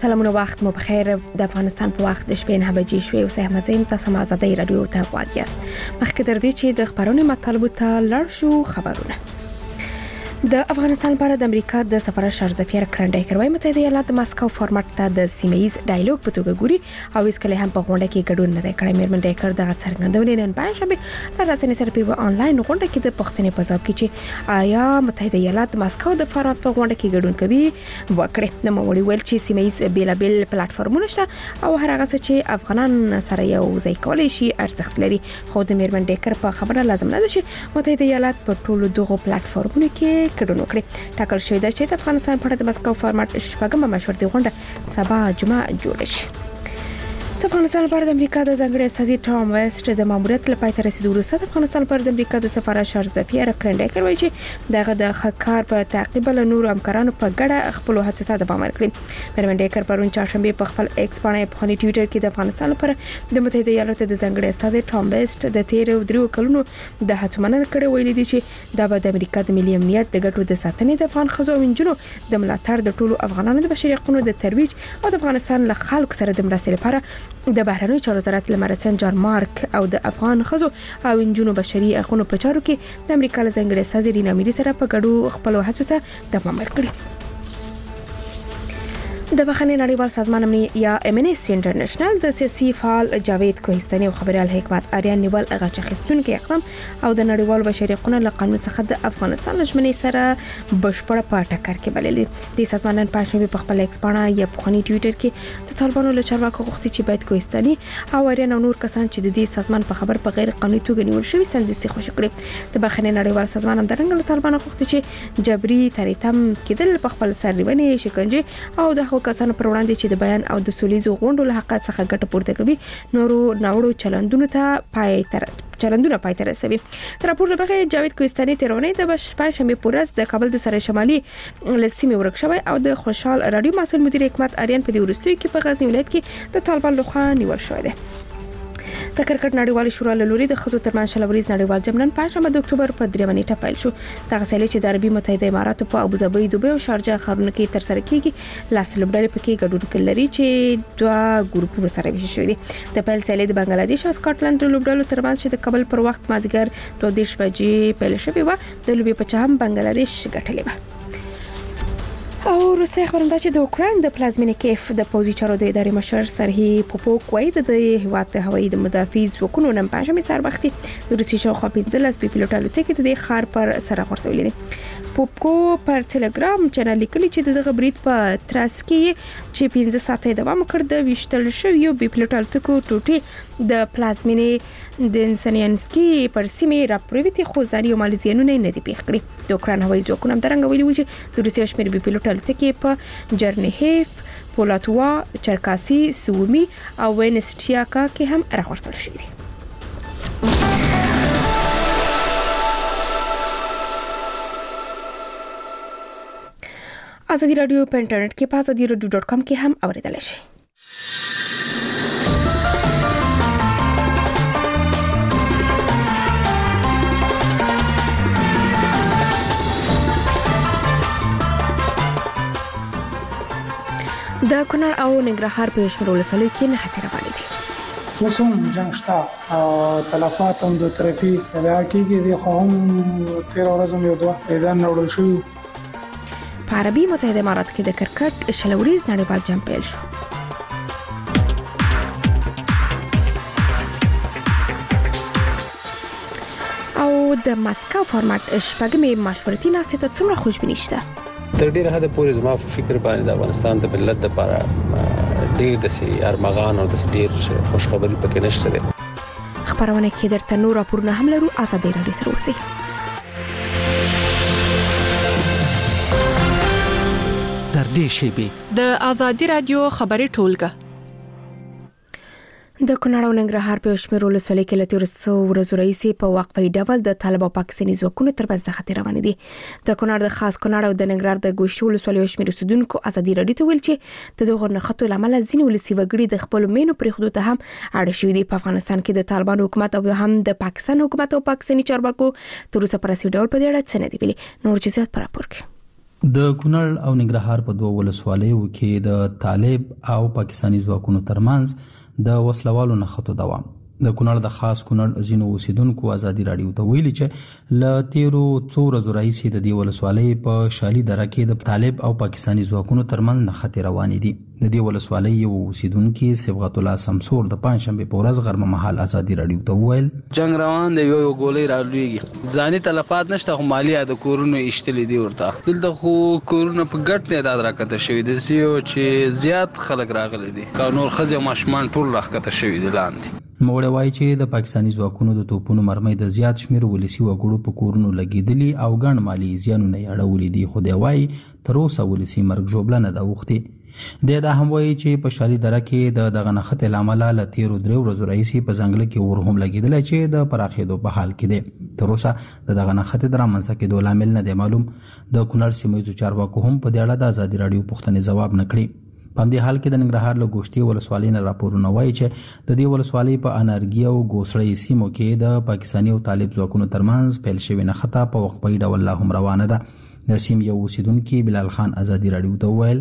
سلامونه وخت مو بخیر. د افغانستان په وخت د شپې 9 بجې شوې او احمد زین تاسو ما آزادۍ رادیو ته غواړئ. مخکې تر دې چې د خبرونو مطالب ته لاړ شو، خبرونه د افغانستان لپاره د امریکا د سفارت شارزفیر کرنډای کوي متحده ایالات د ماسکو فارمټ ته د سیمه‌ایز ډایالوګ په توګه ګوري او هیڅ کله هم په غونډه کې ګډون نه کړي. میرمن ډایکر د څرګندونې نن پنځشنبه رسنۍ سره په آنلاین غونډه کې د پښتنې په ځاب کې چې آیا متحده ایالات د ماسکو د فارمټ په غونډه کې ګډون کوي وکړي. نو موږ ویل چې سیمه‌ایز بیلابل پلیټفارمونه شته او هر هغه څه چې افغانان سره یو ځای کولای شي ارزښت لري. خو د میرمن ډایکر په خبره لازم نه ده چې متحده ایالات په ټولو دغه پلیټفارمونو کې ګډون وکړي. ټاکل شوی دی چې د افغانستان په اړه د مسکو فارمټ شپږمه مشورتي غونډه سبا جمعه جوړ شي. د افغانستان لپاره د امریکا د ځانګړي استازي ټام ویسټ د ماموریت لپاره تر رسیدو وروسته د افغانستان لپاره د امریکا د سفارت شارزفیر کرنډای کوي چې دغه د خکار په تعقیب له نور همکارانو په ګډه خپل هڅو ته دوام ورکړي. میرمن ډایکر پرون چهارشنبه په خپل ایکس باندې په خني ټوئیټر کې د افغانستان لپاره د متحده ایالاتو د ځانګړي استازي ټام ویسټ د 13 کلونو د هڅو مننه کړې ویلي دي چې دا به د امریکا د ملي امنیت د ګټو د ساتنې د افغان ښځو او نجونو د ملاتړ د ټولو افغانانو د بشري حقوقو د ترویج او د افغانستان له خلکو سره د مرستې لپاره د بهرنیو چارو وزارت لمرسن جان مارک او د افغان ښځو او نجونو بشري حقوقو په چارو کې د امریکا له ځانګړي استازي رینا میری سره په ګډو خپل هڅو ته دوام ورکړي. د بخښنې نړیوال سازمان یا امنیسټي انټرنیشنل د سیاسي فعال جاوید کوهستاني او خبريال حکمت آریان نیول غاچ خستونکو اقدام او د نړیوال بشري حقوقو له قانون څخه د افغانستان لژمنې سره بشپړ په ټکر کې بللي. د سازمان نن پښتون په خپل ایکس باندې یا په خني ټوئیټر کې د طالبانو له چارواکو غوښتي چې باید کوهستاني او آریان او نور کسان چې د دې سازمان په خبر په غیر قانوني توګه نیول شوی سندستي خوشی کړي. د بخښنې نړیوال سازمان هم درنګ له طالبانو غوښتي چې جبري تریتم کېدل په خپل سرنیونې شکنجه او د کسانو پر وړاندې چې د بیان او د سولیزو غونډو له حق څخه ګټه پورته کوي نورو چلندونو ته پای ته رسوي. تر راپور لبغه جاوید کوهستاني تیرونه د پنځشنبه پورز د کابل د سره شمالي لسیمه ورک شوی او د خوشحال رادیو مسؤل مدیر حکمت آریان په دې ورستوي کې په غزنی ولایت کې د طالبان لخوا نیول شوی دی. د کرکټ نړیوال شورا له لوري د خزو ترمن شلوريز نړیوال جام نن پنځمه د اکتوبر په 3 نیټه پیل شو. دغه سیالي چې د عربي متحده اماراتو په ابوظبي، دوبۍ او شارجه ښارونو کې تر سره کیږي. لاس لوبډلې پکې ګډون لري چې دوه ګروپونو سره ویشل شوی دي. د پیل سیالي د بنگلاديش او سکاټلند لوبډلو ترمن چې د کابل پر وخت مازیګر 2:30 بجې پیل شوی و. د لوبي په چم بنگلاديش ګټلې و. او روسي خبرنده چې د اوکراین د پلازمینې کیف د پوزي چارو د ادارې مشر سرهی پوپوک وایي د هیواد هوایي د مدافع ځواکونو نن پنځمه سربختي د روسي شاوخوا 15 پیلوټ الوتکې د خار پر سره غورځولې دي. پوپکو پر ټلګرام چینل لیکلي چې دغه برید په تراس کې چې 15 ساعته دوام وکړ د وشتل شوی یو پیلوټ الوتکو ټوټي د پلازمینې د انسانیانسکي پر سیمه راپرويتي خو ځاني او ماليزیانونه نه دی پیښ کړی. د اوکراین هوایي ځواکونو هم درنګ ویلي و چې د روسي شمېر پیلوټ الوتکې په جرنیهیف، پولاتوا، چرکاسي، سومي او وینسټیاکا کې هم راغورځول شوی دي. ازادي رادیو په انټرنیټ کې په azadiradio.com کې هم اوریدل شي. د کونړ او ننګرهار په شمول ولسوالۍ کې نه خطر باندې دي. وسوم جنگ شتا تلفات هم د طرفي دا کېږي د هم 13 ورځې یو دوه اعلان وړل شو. په عربي متحده امارات کې د کرکټ شلوريز نړیوال جام پیل شو. او د مسکو فارمټ شپږمې مشورتي ناسته ته څومره خوشبیني شته؟ تر ډیره حد پورې زما فکر باندې د افغانستان د ملت لپاره ډیر د سي ارمغان او د ډیر خوشخبری پکې نشته ده. خبرونه کې درته نور راپورونه هم لرو. ازادي رادیو سره اوسئ. تر دې شیبې د ازادي رادیو خبري ټولګه د کونړ او ننګرهار په شمېر ولسوالۍ کې له 13 ورځې راهیسې په وقفه ډول د طالب او پاکستاني ځواکونو ترمنځ د خطر روان دي. د کونړ د خاص کونړ او د ننګرهار د ګوشتي ولسوالۍ شمېر اوسیدونکو ازادي رادیو ته ویل چې دغه نخښتو لامل ځینې ولسي وګړي د خپل مینو پر حدود ته هم اړ شوي دي. په افغانستان کې د طالبان حکومت او هم د پاکستان حکومت او پاکستاني چارواکو تر اوسه پر رسمي ډول په دې اړه څه نه دی ویلي. نور جزئیات پر راپور کې د کونړ او ننګرهار په دوه ولسوالیو کې د طالب او پاکستاني ځواکونو ترمنځ د وسلوالو نښتو دوام. د کونړ د خاص کونړ ځینو اوسیدونکو ازادي راډیو ته ویلي چې له تیرو څو ورځو راهیسې د دې ولسوالۍ په شالي دره کې د طالب او پاکستاني ځواکونو ترمنځ نښتې روانې دي. د دې ولسوالۍ یو اوسیدونکي صبغت الله سمسور د پنځشنبې په ورځ غرمه مهال ازادي راډیو ته وویل جنگ روان دی، یو ګولۍ رالویږي، ځاني تلفات نشته، خو مالی د کورونو ایشتلې دي ورته. دلته خو کورونه په ګډ تعداد راکته شوي دي چې زیات خلک راغلي دي، نور ښځې او ماشومان ټول راکته شوي دي لاندې. نوموړی وایي چې د پاکستاني ځواکونو د توپونو مرمۍ د زیات شمېر ولسي وګړو په کورونو لګېدلي او ګڼ مالي زیانونه یې اړولي دي، خو دی وایي تر اوسه ولسي مرګ ژوبله نه ده اوښتې. دی دا هم وایي چې په شالي دره کې د دغه نښتې له امله له تېرو 3 ورځو راهیسې په ځنګله کې اور هم لګېدلی چې د پراخېدو په حال کې دی. تر اوسه د دغه نښتې د رامنځته کېدو لامل نه دی معلوم. د کونړ سیمه ییزو چارواکو هم په دې اړه د ازادي راډیو پوښتنې ځواب نه کړي. په همدې حال کې د ننګرهار له ګوشتې ولسوالۍ نه راپورونه وایي چې د دې ولسوالۍ په انارګي او ګوسړۍ سیمو کې د پاکستاني او طالب ځواکونو ترمنځ پیل شوې نښته په وقفه‌يي ډول لا هم روانه ده. د سیمې یو اوسیدونکي بلال خان ازادي راډیو ته وویل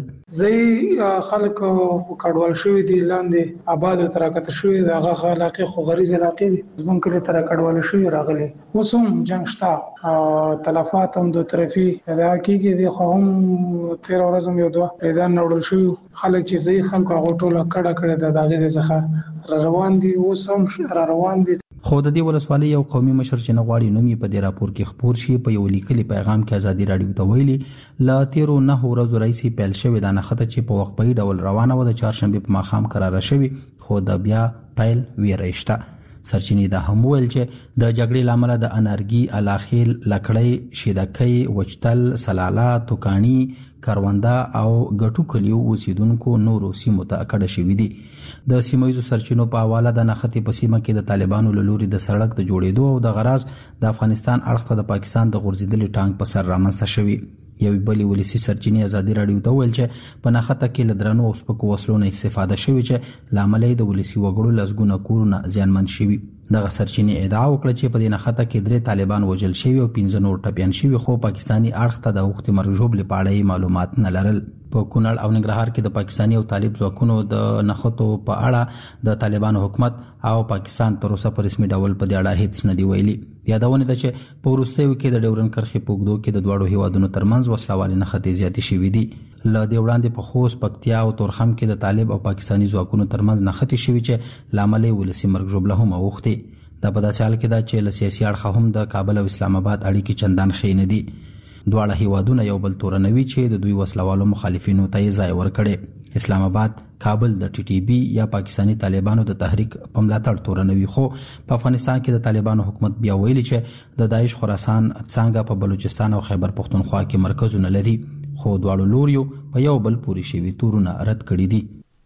زه خلک کډوال شوي دي، لاندې آباد تر کته شوي د هغه علاقې خو غریز علاقې دي، زمون کله تر کډوال شوي راغلي. اوس هم جنگ شته، تلفات هم دوه طرفي دا کېږي دي، خو هم 13 ورځې یو دوه پیدان نوړل شوي خلک چې زی خلکو هغه ټوله کړه د دغه څخه روان دي، اوس هم روان دي. خو د دې ولسوالۍ یو قومي مشر چې نه غواړي نوم یې په دې راپور کې خپور شي په یو لیکلي پیغام کې ازادي راډیو ته ویلي له تیرو 9 ورځو راهیسې پیل شوې دا نښته چې په وقفه‌يي ډول روانه وه د چهارشنبې په ماښام قراره شوې، خو د بیا پیل ویره شته. سرچینې دا هم ویل چې د جګړې له امله د انارګي، الاخیل، لکړی، شیدکۍ، وچتل، سلاله، توکاڼي، کرونده او ګټو کلیو اوسیدونکو نورو سیمو ته کډه شوي دي. د سیمه ییزو سرچینو په حواله د نښتې په سیمه کې د طالبانو له لوري د سړک د جوړېدو او د غراض د افغانستان اړخ ته د پاکستان د غورځېدلي ټانک په سر رامنځته شوي. یو بلې ولسي سرچینې ازادي راډیو ته ویل چې په نښته کې له درنو او سپکو وسلو نه استفاده شوې چې له امله یې د ولسي وګړو لسګونه کورونه زیانمن شوي. دغه سرچینې ادعا وکړه چې په دې نښته کې 3 طالبان وژل شوي او 15 نور ټپیان شوي، خو پاکستاني اړخ ته د اوښتې مرګ ژوبلې په اړه معلومات نه لرل. په کونړ او ننګرهار کې د پاکستاني او طالب ځواکونو د نښتو په اړه د طالبانو حکومت او پاکستان تر اوسه په رسمي ډول په دې اړه هیڅ نه دی ویلي. یادونه ده چې په وروستیو کې د ډیورن کرښې په اوږدو کې د دواړو هیوادونو ترمنځ وسلوالې نښتې زیاتې شوي دي. له دې وړاندې په خوست، پکتیا او تورخم کې د طالب او پاکستاني ځواکونو ترمنځ نښتې شوي چې له امله یې ولسي مرګ ژوبله هم اوښتې. دا په داسې حال کې ده چې له سیاسي اړخه هم د کابل او اسلام آباد اړیکې چندان ښې نه دي. دواړه هیوادونه یو بل تورنوي چې د دوی وسلوالو مخالفینو ته یې ځای ورکړي. اسلام آباد کابل د ټي ټي بي یا پاکستاني طالبانو د تحریک په ملاتړ تورنوي، خو په افغانستان کې د طالبانو حکومت بیا ویلي چې د داعش خراسان څنګه په بلوچستان او خیبر پختونخوا کې مرکزونه لري، خو دواړو لوریو په یو بل پورې شوي تورونه رد کړي دي.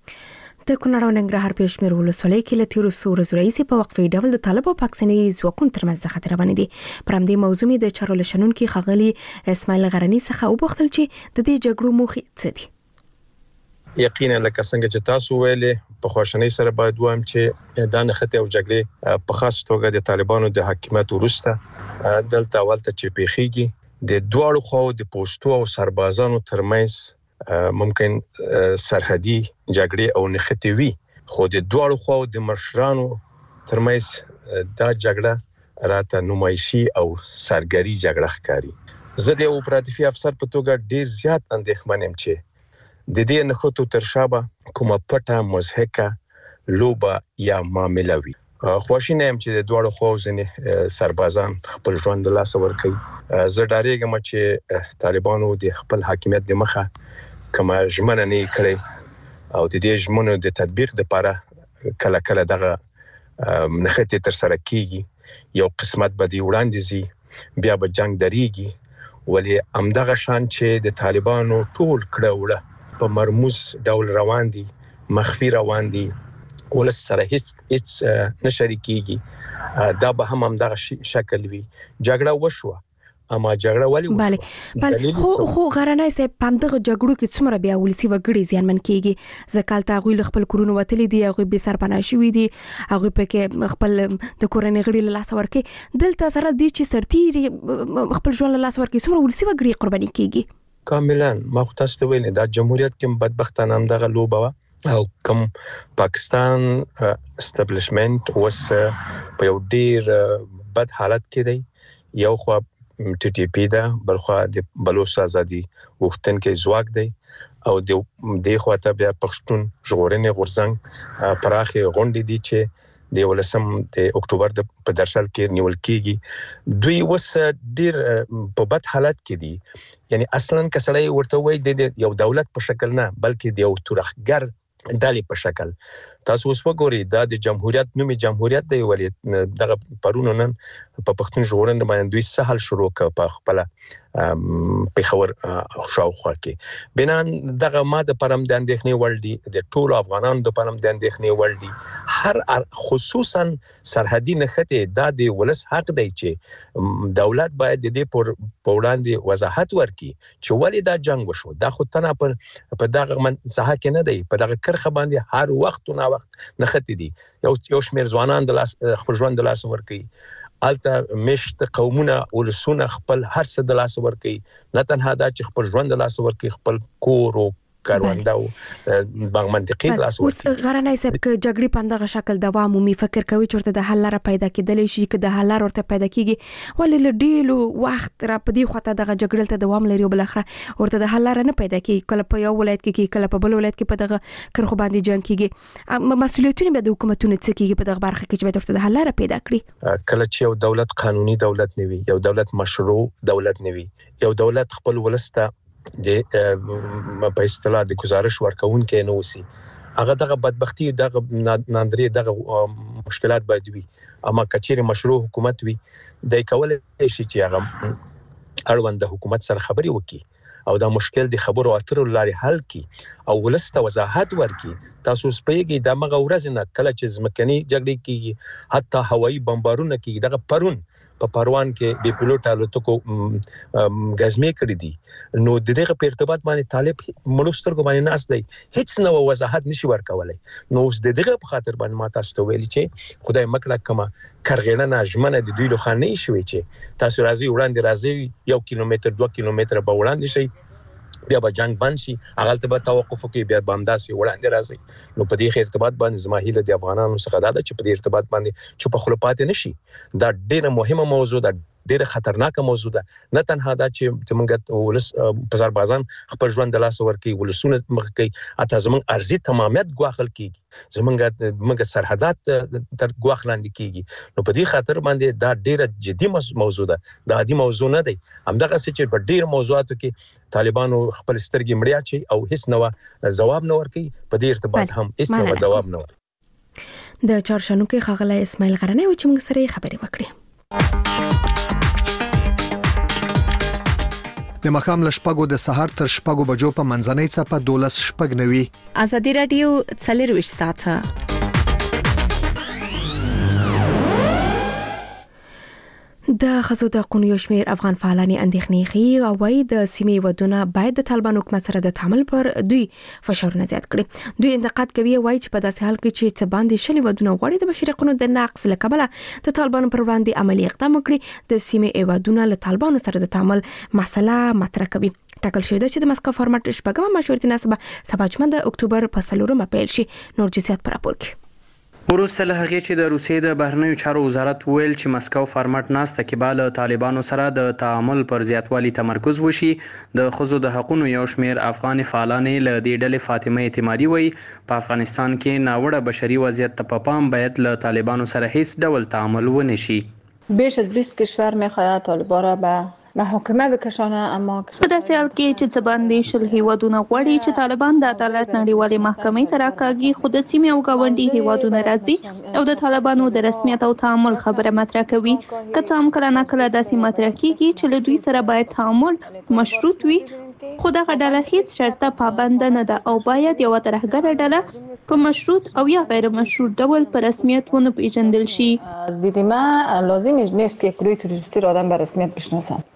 د کونړ او ننګرهار په شمېر ولسوالۍ کې له تیرو څو ورځو راهیسې په وقفه‌يي ډول د طالب او پاکستاني ځواکونو ترمنځ نښتې روانې دي. پر همدې موضوع مې د چارو له شنونکي ښاغلي اسماعیل غرني څخه وپوښتل چې د دې جګړو موخې څه دي. یقینا لکه څنګه چې تاسو ویلې په خوشنۍ سره باید وایم چې دا نښتې او جګړې په خاص توګه د طالبانو د حکومت وروسته دلته اولته چې پیښیږي د دواړو خواو د پوستو او سربازانو ترمنځ ممکن سرحدي جګړې او نښتې وي، خو د دواړو خواو د مشرانو ترمنځ دا جګړه راته نمایشي او سرګري جګړه ښکاري. زه د اپراتیفي افسر په توګه ډیر زیات اندېښمن یم چې د دې نښتو تر شا به کومه پټه مضحکه لوبه یا معامله وي. خواشینه یم چې د دواړو خواو ځینې سربازان خپل ژوند له لاسه ورکوي. زه ډاریږم چې طالبانو د خپل حاکمیت د مخه کومه ژمنه نه کړې او د دې ژمنو د تطبیق لپاره کله کله دغه نښتې تر سره کیږي. یو قسمت به دی وړاندې زی بیا به جنگ دریږي، ولی همدغه شان چې د طالبانو ټول کړه وړه په مرموز ډول روان دي، مخفي روان دي، ولس سره هیڅ نشریکيږي، دا به همدغه شکل وي. جګړه وشوه اما جګړه ولی بله خو غرنۍ صاحب په همدغه جګړو کې څومره بیا ولسي وګړي زیانمن کیږي. ځکه هغوی له خپل کورونو وتلي دي، هغوی بې سرپناه شوي دي، هغوی پکې خپل د کورنۍ غړي له لاسه ورکوي. دلته سره دي چې سرتیري خپل ژوند له لاسه ورکوي، څومره ولسي وګړي قرباني کیږي. کاملا ما خو تاسو ته ویل دا جمهوریت کې بدبختانه هم دغه لوبه او کوم پاکستان استابلیشمنت اوس په یو ډیر بد حالت کې دی یو خو ټي ټي پی دا بلخو د بلوچ ازادي وختونکو ځواک دی او د خواته بیا پښتون ژغورنې غورځنګ پراخه غونډې دي چې د 18 اکتوبر د په درشل کې نیول کېږي دوی وس ډیر په بد حالت کې دي یعنی اصلا کسړی ورته وای د یو دولت په شکل نه بلکې د یو تورخګر ډالې په شکل تاسو اوس وګورئ دا د جمهوریت نومي جمهوریت دی ولې دغه پرونو نن په پښتون ژغورنې باندې دوی سهل شروع کړ په خپل پیښور شاوخوا کې بنان دغه ماده پرم د اندېښنې ول دي د ټولو افغانانو د پرم د اندېښنې ول دي هر خصوصا سرحدي نښته د ولس حق دی چې دولت باید د دې پر وړاندې وضاحت ورکړي چې ولې دا جنگ وشو دا خو تنه په دغه منځه کې نه دی په دغه کرخه باندې هر وخت او نا وخت نښته دي یو شمیر ځوانان د لاس خپل ژوند د لاس ورکړي الته مشت قومونه ولسونه خپل هر څه د لاس ورکړي نه تنها دا چې خپل ژوند د لاس ورکړي خپل کور او کارونده او باغ منطقي لاس ورکړي اوس غرانای صاحب ک جګړې په دغه شکل دوام مومي فکر کوي چې د حل لاره پیدا کېدلی شي که د حل لاره ورته پیدا کیږي ولې له ډیلو وخت را پدې خواته دغه جګړې ته دوام لري او بل اخره ورته د حل لاره نه پیدا کیږي کله په یو ولایت کې کله په بل ولایت کې په دغه کرخو باندې جنگ کیږي مسؤلیتونه به د حکومتونو څخه کیږي په دغه برخه کې چې ورته د حل لاره پیدا کړي کله چې یو دولت قانوني دولت نوي یو دولت مشروع دولت نوي یو دولت خپل ولسته د په اصطلاح د گزارش ورکون کې نو وسی هغه دغه بدبختی دغه ناندري دغه مشکلات باید وي اما کچېره مشروع حکومت وي د کول شي چې هغه اړوند د حکومت سره خبري وکي او دا مشکل د خبرو اترو لاري حل کی او ولسته وضاحت ورکي تاسو سپېږي د مغه ورځ نه کله چې ځمکني جګړې کیږي حتی هوایي بمبارونه کیږي دغه پرون په پروان کې بي پيلوټ الوتکو غزمې کړې دي نو د دغه په ارتباط باندې طالب منستر کو باندې ناس دی هیڅ نو وضاحت نشي ورکولای نو اوس د دغه په خاطر باندې ما تاسو ته ویلي چې خدای مکړه کما کرغېنه ناجمنه د دوی له خانې شوي چې تاسو راځي وړاندې راځي 1 کیلومتر 2 کیلومتر به وړاندې شي بیا به جنگ بند شي هغه ته به توقف کوي بیا بامداسي وړاندې راځي نو په دې ارتباط باندې زماهیله د افغانانو څخه دا چې په دې ارتباط باندې چې په خلپات نشي دا ډیره مهمه موضوع ده ډیره خطرناکه موضوع ده نه تنها دا چې موږ ولس په سربازان خپل ژوند د لاس ورکي ولسونه مخ کوي اته زموږ ارزي تمامیت ګواخل کیږي زموږ سرحدات تر ګواخلاندې کیږي نو په دې خاطر باندې دا ډیره جدي موضوع ده دا عادي موضوع نه دی همدغه چې په ډیر موضوعاتو کې طالبانو خپل سترګې مړیا چي او هیڅ نو جواب نه ورکي په دې ارتباط هم هیڅ نو جواب نه ورکي د چارشنو کې خغله اسماعیل غرنی او چې موږ سره خبرې وکړې د مخام لشپګو د سحر تر شپګو بجو په منځنۍ څپه 12 شپګ نوي ازادي رادیو څلرويش ساعته د خزو د قونیو شمیر افغان فعالانی اندېښنې خي او وايي د سیمې ودونه باید د طالبان حکومت سره د تعامل پر دوی فشارونه زیات کړي دوی انتقاد کوي وايي چې په داسې حال کې چې څه باندې شلي ودونه غوړي د بشري قانون د نقض لکبله د طالبان پر وړاندې عملی اقدام وکړي د سیمې ودونه له طالبان سره د تعامل مسله مطرح کوي ټاکل شوی چې د مسکو فارمټ شپږم مشورتي نسبه سبا د اکتوبر په 4 پیل شي نور جزئیات پر راپور کې وروسته له هغې چې د روسیې د بهرنیو چارو وزارت ویل چې مسکو فارمټ ناسته کې به له طالبانو سره د تعامل پر زیاتوالي تمرکز وشي د ښځو د حقوقو یو شمیر افغان فعالانې له دې ډلې فاطمه اعتمادي وایي په افغانستان کې ناوړه بشري وضعیت ته په پام باید له طالبانو سره هیڅ ډول تعامل ونه شي بیش از 20 کشور می‌خواهد طالبان را به محاکمه بکشانه اما په داسې حال کې چې څه باندې شل هیوادونه غواړي چې طالبان د عدالت نړیوالې محکمې ته راکاږي خو د سیمې او ګاونډي هیوادونه راځي او د طالبانو د رسمیت او تعامل خبره مطرح کوي که څه هم کله نه کله داسې مطرح کیږي چې له دوی سره باید تعامل مشروط وي خو دغه ډله هیڅ شرطه پابند نه ده او باید یو ترهګره ډله په مشروط او یا غیر مشروط ډول په رسمیت ونه پیژندل شي از دید من لازم نیست که گروه تروریستی را آدم به رسمیت بشناسن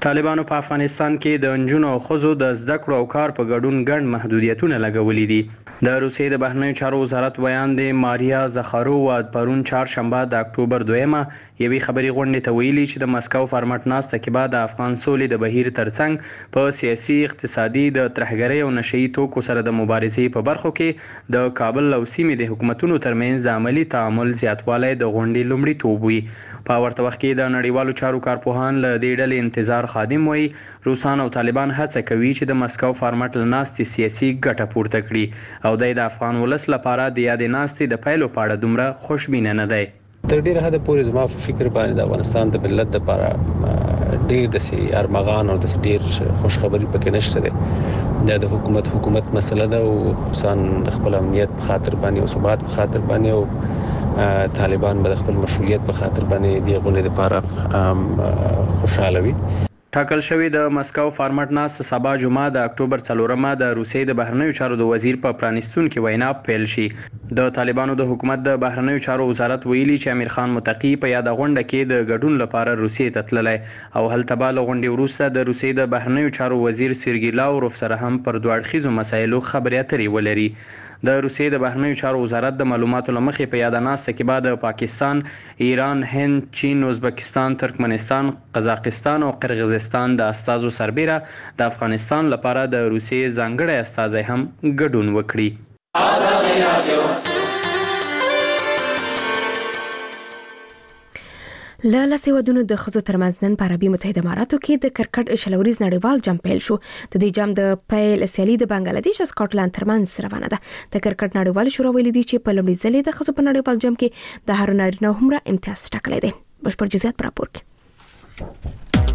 طالبانو په افغانستان کې د نجونو او ښځو د زده کړو او کار په ګډون ګڼ محدودیتونه لګولي دي. د روسیې د بهرنیو چارو وزارت بیان دی ماریا زخارووا پرون چهارشنبه د اکتوبر 2 یوې خبري غونډې ته ویلي چې د مسکو فارمټ ناسته کې بعد د افغان سولې د بهیر ترڅنګ په سیاسي اقتصادي د ترهګرۍ او نشئی توکو سره د مبارزې په برخو کې د کابل او سیمې د حکومتونو ترمنځ د عملی تعامل زیاتوالی د غونډې لومړیتوب وي. په ورته وخت کې د نړیوالو چارو کارپوهان له دې ډلې انتظار خادم وایي روسان او طالبان هڅه کوي چې د مسکو فارمټ له ناستې سیاسي ګټه پورته کړي او د افغان ولس لپاره د یادې ناستې د پیلو په اړه دومره خوشبینه نه دی. تر ډیره حد پورې زما فکر باندې د افغانستان د ملت لپاره ډیر د سي ارمغان او د ډیر خوشخبری پکې نشته ده. د حکومت مسله ده او حسن د خپل امنیت په خاطر باندې او ثبات په خاطر باندې او طالبان به خپل مشروعیت په خاطر باندې دی غونډې لپاره خوشاله وي. ټاکل شوی د مسکو فارمټ ناست سبا جمعه د اکتوبر 4 د روسیې د بهرنیو چارو د وزیر په پرانیستون کې وینا پیل شي. د طالبانو د حکومت د بهرنیو چارو وزارت ویلي چې امیر خان متقی په یاد غونډه کې د ګډون لپاره روسیې ته تللی او هلته به له غونډې وروسته د روسیې د بهرنیو چارو وزیر سرګی لاوروف سره هم پر دوه اړخیزو مسایلو خبرې اترې ولري. د روسیې د بهرنیو چارو وزارت د معلوماتو له مخې په یاد ناسته کې بعد پاکستان، ایران، هند، چین، ازبکستان، ترکمنستان، قزاقستان او قرغیزستان د استازو سربیره د افغانستان لپاره د روسیې ځانګړی استازی هم ګډون وکړي. له لسې ودونو د ښځو ترمنځ نن په عربي متحده اماراتو کې د کرکټ شلوریز نړیوال جام پیل شو. د دې جام د پیل سیالي د بنگلاديش او سکاټلند ترمنځ روانه ده. د کرکټ نړیوال شورا ویلي دی چې په لومړي ځل د ښځو په نړیوال جام کې د هر نارینه هومره امتیاز ټاکلی دی. بشپړ جزئیات پر راپور کې.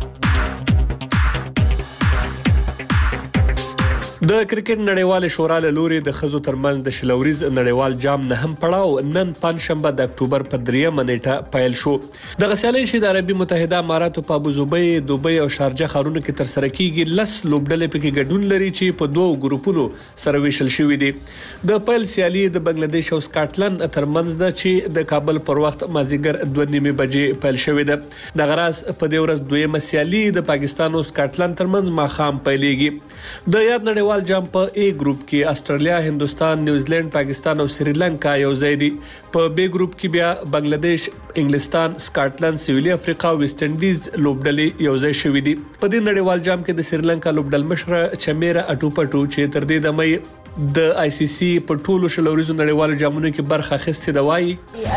د کرکټ نړیوال شورا له لوري د ښځو ترمنځ د شلوریز نړیوال جام نه هم پړاو نن پنځشنبه د اکتوبر په 3 نیټه پیل شو. د غسیالي چې د عربي متحده اماراتو په ابوظبي، دوبۍ او شارجه ښارونو کې تر سره کیږي 10 لوبډلې پکې ګډون لري چې په دوه ګروپونو سره ویشل شوې دي. د پیل سیالي د بنگلاديش او سکاټلند ترمنځ ده چې د کابل پر وخت مازیګر 2:30 بجې پیل شوې ده. د غراس په دې ورځ دویمه سیالي د پاکستان او سکاټلند ترمنځ ماښام پیلېږي. د یاد نړیوال جام په A ګروپ کې استرالیا، هندوستان، نیوزیلند، پاکستان او سریلانکا یو ځای دي. په B ګروپ کې بیا بنگلاديش، انګلستان، سکاټلند، سویلي افریقا او ویسټ انډیز لوبډلې یو ځای شوې دي. په دې نړیوال جام کې د سریلانکا لوبډل مشره چمیرا اټوپټو چې تر دې دمه د ICC په ټولو شلوریزو نړیوالو جامونو کې برخه اخیستې ده وایي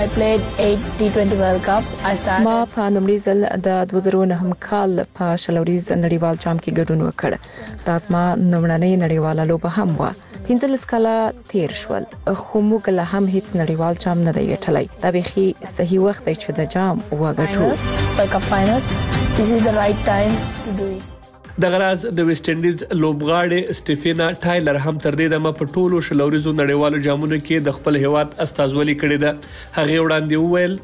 ما په لومړي ځل د 2009 کال په شلوریز نړیوال جام کې ګډون وکړ. دا زما لومړنۍ نړیواله لوبه هم وه. 15 کاله تیر شول خو موږ له هم هیڅ نړیوال جام نه دی ګټلی. دا بيخي صحیح وخت دی چې د جام وګټو. د غراز د ویسټ انډیز لوبغاړې سټیفینا ټایلر هم تر دې دمه په ټولو شلوریزو نړیوالو جامونو کې د خپل هیواد استازولي کړې ده. هغه وړاندې وویل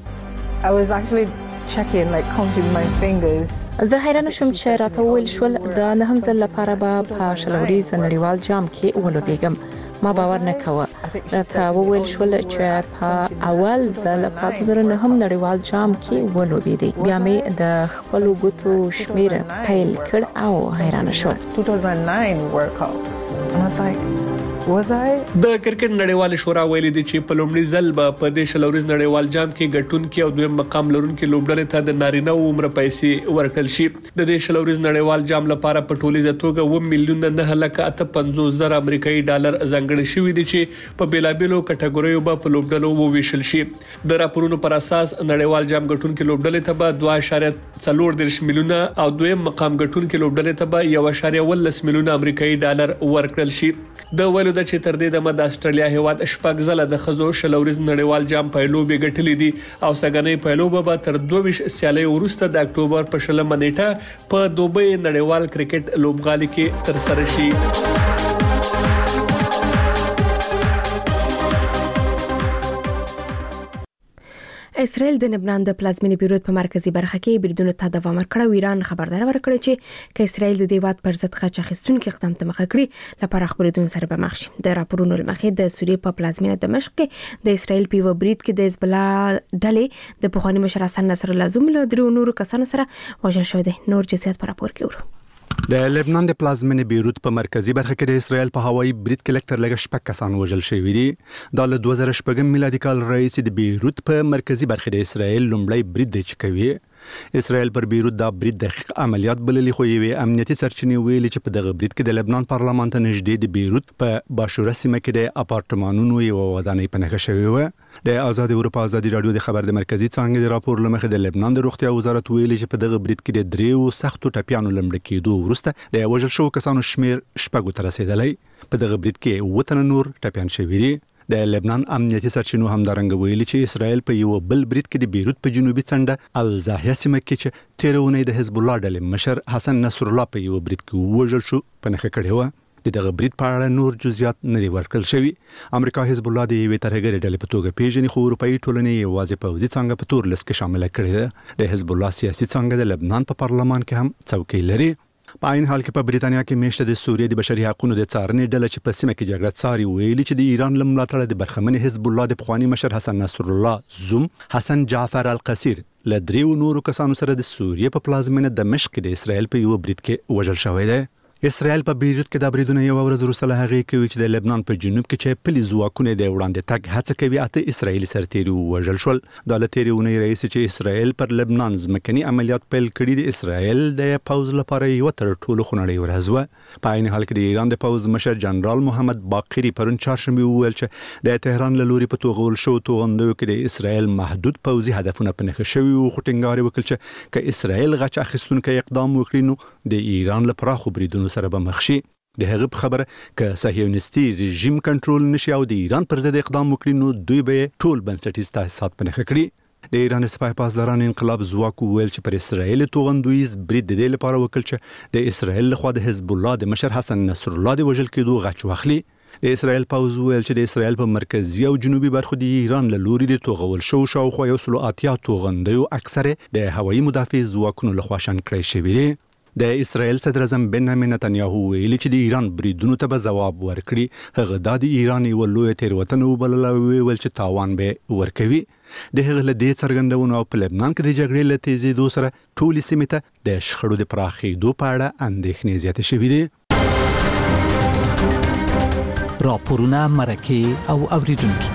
زه حیران شوم چې راته وویل شول د نهم ځل لپاره به په شلوریز نړیوال جام کې ولوبېږم. ما باور نه کاوه. راته وویل شول چې په اول ځل په 2009 نړیوال جام کې ولوبېدې. بیا مې د خپل ګوتو شمیر پیل کړ او حیران شوم. 2009 ورلد کپ د کرکټ نړیوال شورا ویلي دی چې په لومړي ځل به په دې شلوریز نړیوال جام کې ګټونکي او دویم مقام لرونکي لوبډلې ته د نارینه عمر پیسې ورکړل شي. د دې شلوریز نړیوال جام لپاره په ټولیزه توګه 1,9,58,000 امریکایي ډالر ځانګړي شوي دي چې په بیلابیلو کټګوریو به په لوبډلو وویشل شي. د راپورونو پر اساس نړیوال جام ګټونکي لوبډلې ته به 2.4 میلیونه او دویم مقام ګټونکي لوبډلې ته به 1.18 میلیونه امریکایي ډالر ورکړل شي. د ویلو د چې تر دې دمه د استرالیا هیواد شپږ ځله د ښځو شلوریز نړیوال جام پیلوبې ګټلې دي او سګنې پیلوبه به تر 22 سیالۍ وروسته د اکتوبر په 20 نیټه په دوبۍ نړیوال کرکټ لوبغالي کې تر سره شي. اسرائیل د لبنان د پلازمینې بیروت په مرکزی برخه کې بریدونو ته دوام ورکړ. ایران خبردار ورکړ چې ک اسرائیل د دیوات پر ضد غچ اخیستونکو اقدام ته مخه کړی لپاره خبرونه سره به مخ شي. د راپورونو لمخې د سوریې په پلازمینه دمشق کې د اسرائیل په برید کې د حزب الله ډلې د پخوانی مشر حسن نصر الله زوم له درو نورو کسانو سره وژل شوی دی. نور جزئیات په راپور کې ورو. د لبنان د پلازمینې بیروت په مرکزی برخه کې د اسرائیل په هوایي برید کې لکتر لګ شپږ کسان وژل شوی دي. د 2014 میلادي کال رئیس د بیروت په مرکزی برخه د اسرائیل لومړی برید دی چې کوي. اسرائیل پر بیروت دا برید دقیق عملیات بللی خو یوې امنیتي سرچینې ویلي چې په دغه برید کې د لبنان پارلمان ته نږدې د بیروت په باشوره سیمه کې د اپارتمانونو یو ودانۍ په نښه شوې و. د آزاد اروپا ازادي رادیو د خبر د مرکزی څانګې د راپور لمخې د لبنان د روغتیا وزارت ویلي چې په دغه برید کې د دریو سختو ټپیانو لمړ کېدو وروسته د وژل شوو کسانو شمیر شپږو ته رسیدلی. په دغه برید کې 7 تنه نور ټپیان شوي دي. د لبنان امنیتي سرچینو همدارنګ ویلي چې اسرائیل په یو بل برید کې د بیروت په جنوبي څنډه الزاهیه سیمه کې چې تیرونې د حزب الله ډلې مشر حسن نصر الله په یو برید کې وژل شو په نښه کړی و. د دغه برید په اړه نور جزئیات نه دي ورکړل شوي. امریکا حزب الله د یوې ترهګرې ډلې په توګه پیژني خو اروپאי ټولنې یوازې پوځي څنګه په تور لست کې شامل کړي ده. د حزب الله سیاسي څنګه د لبنان په پارلمان کې هم څوکۍ لري. په عین حال کې په بریتانیا کې میشته د سوریې د بشري حقوقو د څارنې ډله چې په سیمه کې جګړه څاري ویلي چې د ایران له ملاتړه د برخمن حزب الله د پخوانی مشر حسن نصر الله زوم حسن جعفر القصير له دریو نورو کسانو سره د سوریې په پلازمینه دمشق کې د اسرائیل په یو برید کې وژل شوی دی. اسرائیل په بیروت کې د بریدونو یو ورځ وروسته له هغې کوي چې د لبنان په جنوب کې چې پلي ځواکونه د وړاندې تګ هڅه کوي اته اسرائیلي سرتیري وژل شول. د لتیرونی رئیس چې اسرائیل پر لبنان ځمکني عملیات پیل کړي د اسرائیل د پوز لپاره یو تر ټولو خونړۍ ورځ و. په عین حال کې د ایران د پوز مشر جنرال محمد باقری پرون چهارشنبه وویل چې د تهران له لوري په توغول شو توغندو کې د اسرائیل محدود پوزي هدفونه په نښه شوي او ټینګار وکړ چې ک اسرائیل غچ اخیستونکو اقدام وکړي نو د ایران له پراخو بریدونو سره به مخ شي. د هغه په خبره ک صهیونیستي رژیم کنټرول نشي او د ایران پر ضد اقدام وکړي نو دوی به ټول بنسټیز تاسیسات په نښه کړي. د ایران سپاه پاسداران انقلاب ځواک ویل چې پر اسرائیل توغندویز برید د دې لپاره وکړ چې د اسرائیل لخوا د حزب الله د مشر حسن نصر الله د وژل کېدو غچ واخلي. د اسرائیل پوز ویل چې د اسرائیل په مرکزی او جنوبي برخو د ایران له لوري د توغول شو شاوخوا 180 توغندیو اکثره د هوایي مدافع ځواکونو لخوا شن کړی شوی دي. د اسرائیل صدر اعظم بنیامین نتنیاهو ویلي چې د ایران بریدونو ته به ځواب ورکړي. هغه د ایران یو لوی تیروتنه وبلله ویل چې تاوان به ورکوي. د هغه له دې څرګندونو په لبنان کې د جګړې له تیزېدو سره ټولې سیمې ته د شخړو د پراخېدو په اړه اندېښنې زیاتې شوې دي. راپورونه مرکه او اوریدونکو.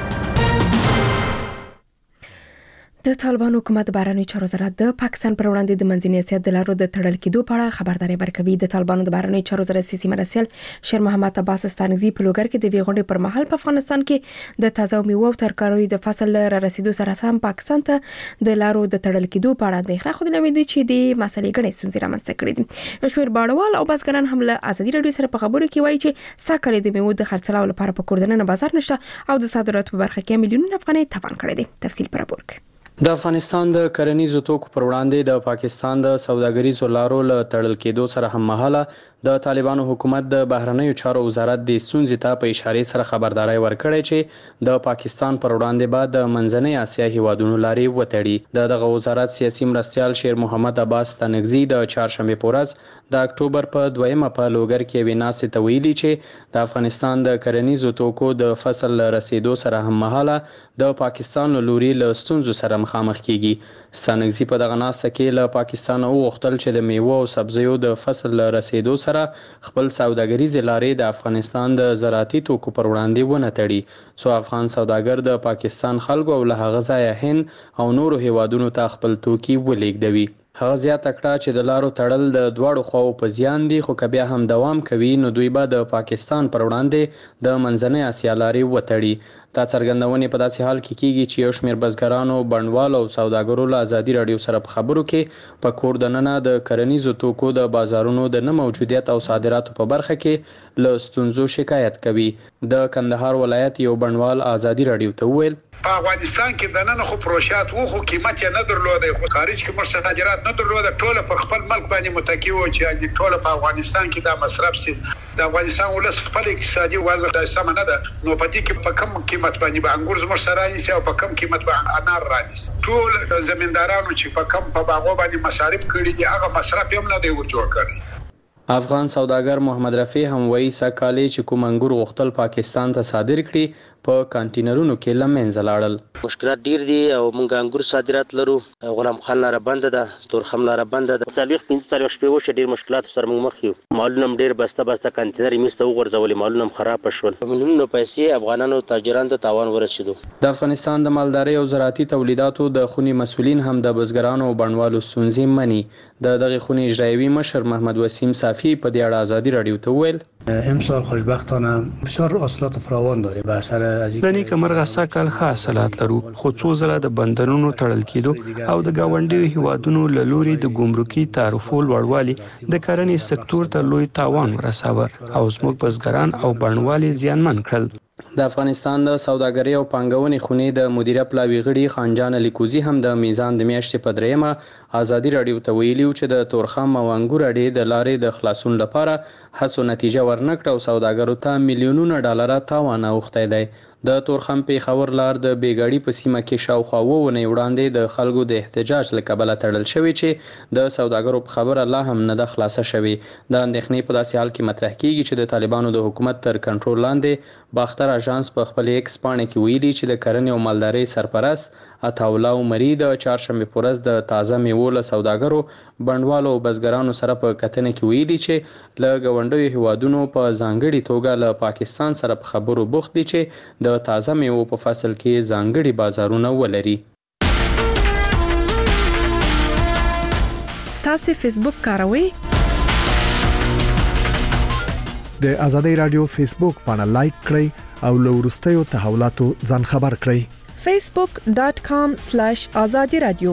د طالبان حکومت بهرنی چارو وزارت د پاکستان پر وړاندې د منځنۍ اسیا د لارو د تړل کېدو په اړه خبرداري ورکوي. د طالبانو د بهرنی چارو وزارت سیاسي مرسل شیر محمد عباس ستانګزي په لوګر کې د ویغونډې پر مهال په افغانستان کې د تازه میوه او ترکاریو د فصل را رسیدو سره سم پاکستان ته د لارو د تړل کېدو په اړه اندېښنه خوده دي چې د مسلې ګڼې ستونزې رامنځته کړې دي. شمیر باړوال او بزګران هم له ازادي رادیو سره په خبرو کې وایي چې ساکرې د میوه د خرڅلاو لپاره په کوردنه بازار نشته او د صادراتو په برخه کې میلیونونه افغانۍ تاوان کړی دی. تفصیل پر راپور کې. د افغانستان د کرنیزو توکو پر وړاندې د پاکستان د سوداګریزو لارو له تړل کېدو سره هم مهاله د طالبانو حکومت د بهرنیو چارو وزارت د ستونزې ته په اشاره سره خبرداري ورکړې چې د پاکستان پر وړاندې بعد د منځنۍ اسیا هیوادونو لارې وتړي. دغه وزارت سیاسي مرستيال شیر محمد عباس ستانګزي د چهارشنبه پورز د اکتوبر په 2مه په لوګر کې ویناسې ته ویلي چې د افغانستان د کرنیزو توکو د فصل رسیدو سره هم مهاله د پاکستان له لوري له ستونزو سره مخامخ کیږي. ستانګزي په دغه ناسته کې له پاکستان وغوښتل چې د میوه او سبزیو د فصل رسیدو سره خپل سوداګریزې لارې د افغانستان د زراعتي توکو پر وړاندې ونه تړي څو افغان سوداګر د پاکستان خلکو او له هغه ځایه هند او نورو هیوادونو ته خپل توکي ولېږدوي. هغه زیاته کړه چې د لارو تړل د دواړو خواو په زیان دي خو که بیا هم دوام کوي نو دوی به د پاکستان پر وړاندې د منځنۍ اسیا لارې وتړي. دا څرګندونې په داسې حال کې کیږي چې یو شمېر بزګرانو بڼوالو او سوداګرو له ازادي رادیو سره په خبرو کې په کور دننه د کرنیزو توکو د بازارونو د نه موجودیت او صادراتو په برخه کې له ستونزو شکایت کوي. د کندهار ولایت یو بڼوال ازادي رادیو ته وویل په افغانستان کې د نن خو پروشات وو خو قیمت یې نه درلوده خو خارج کې مر صادرات نه درلوده ټول پر خپل ملک باندې متکی وو چې ټول په افغانستان کې دا مصرف سي د افغانستان ولس خپل اقتصادي وضع د سم نه ده نو په دې کې په کم قیمت باندې به انګور زموږ سره رانیسي او په کم قیمت باندې انار رانیسي ټول زمیندارانو چې په کم په باغو باندې مصارف کړي دي هغه مصرف هم نه دی ورجوړ کړی. افغان سوداګر محمد رفیع هم وایي سکالي چې کوم انګور غوښتل پاکستان ته صادر کړي په کانټینرونو کې لمنځه لاړل. مشکلات ډیر دي او موږ انګور صادرات لرو. غلام خان لاره بند ده، تورخم لاره بند ده. څلويخ 15 شپې وشه ډیر مشکلات سره موږ مخ یو. مالونه ډیر بسته کانټینر میسته وګرځولې، مالونه خراب شول. مليونو پیسې افغانانو تاجرانو ته تاوان ورسېدو. د افغانستان د مالدارۍ او زراعتي تولیداتو د خوني مسولین هم د بزګرانو او بڼوالو ستونزې مني. دغه خوني اجرایوي مشر محمد وسیم صافی په دې اړه آزادي رادیو ته ویل امسال خوشبختانه بسیار حاصلات فراوان داره به اثر از لنی کمرغه ساکل ښه حاصلات لرو، خو څو ځله د بندرونو تړل کېدو او د گاونډیو هیوادونو له لوري د ګمرکي تعرفو لوړوالي د کرنې سکتور ته لوی تاوان ورساوه او زموږ بزګران او بڼوالي زیانمن کړل. د افغانستان د سوداګرۍ او پانګونې خونې د مدیره پلاوي غړي خانجان لیکوزي هم د میزان د میاشتې په دریمه آزادي رادیو ته ویلي چې د تورخم او انګور اډې د لارې د خلاصون لپاره هڅو نتیجه ورنکړه او سوداګرو ته میلیونونه ډالر تاوان اوښتی دی. د تورخم پیښور لار د بیګاړي په سیمه کې شاوخوا وونه وړاندې د خلکو د احتجاج له کبله تړل شوی چې د سوداګرو په خبره لا هم نه د خلاصه شوی. د اندېښنې په داسې حال کې مطرح کیږي چې د طالبانو د حکومت تر کنټرول لاندې باختر اژانس په خپل ایکس پاڼه کې ویلي چې د کرنې او مالدارۍ سرپرست عطاالله عمري د چهارشنبه په ورځ د تازه میوو له سوداګرو بڼوالو او بزګرانو سره په کتنه کې ویلي چې له ګاونډیو هیوادونو په ځانګړي توګه له پاکستان سره په خبرو بوخت دي چې د تازه میوو په فصل کې ځانګړي بازارونه ولري. تاسو فیسبوک کاروئ؟ د ازادي رادیو فیسبوک باندې لایک کړئ او له وروستیو تحولاتو ځان خبر کړئ. facebook.com/azadi radio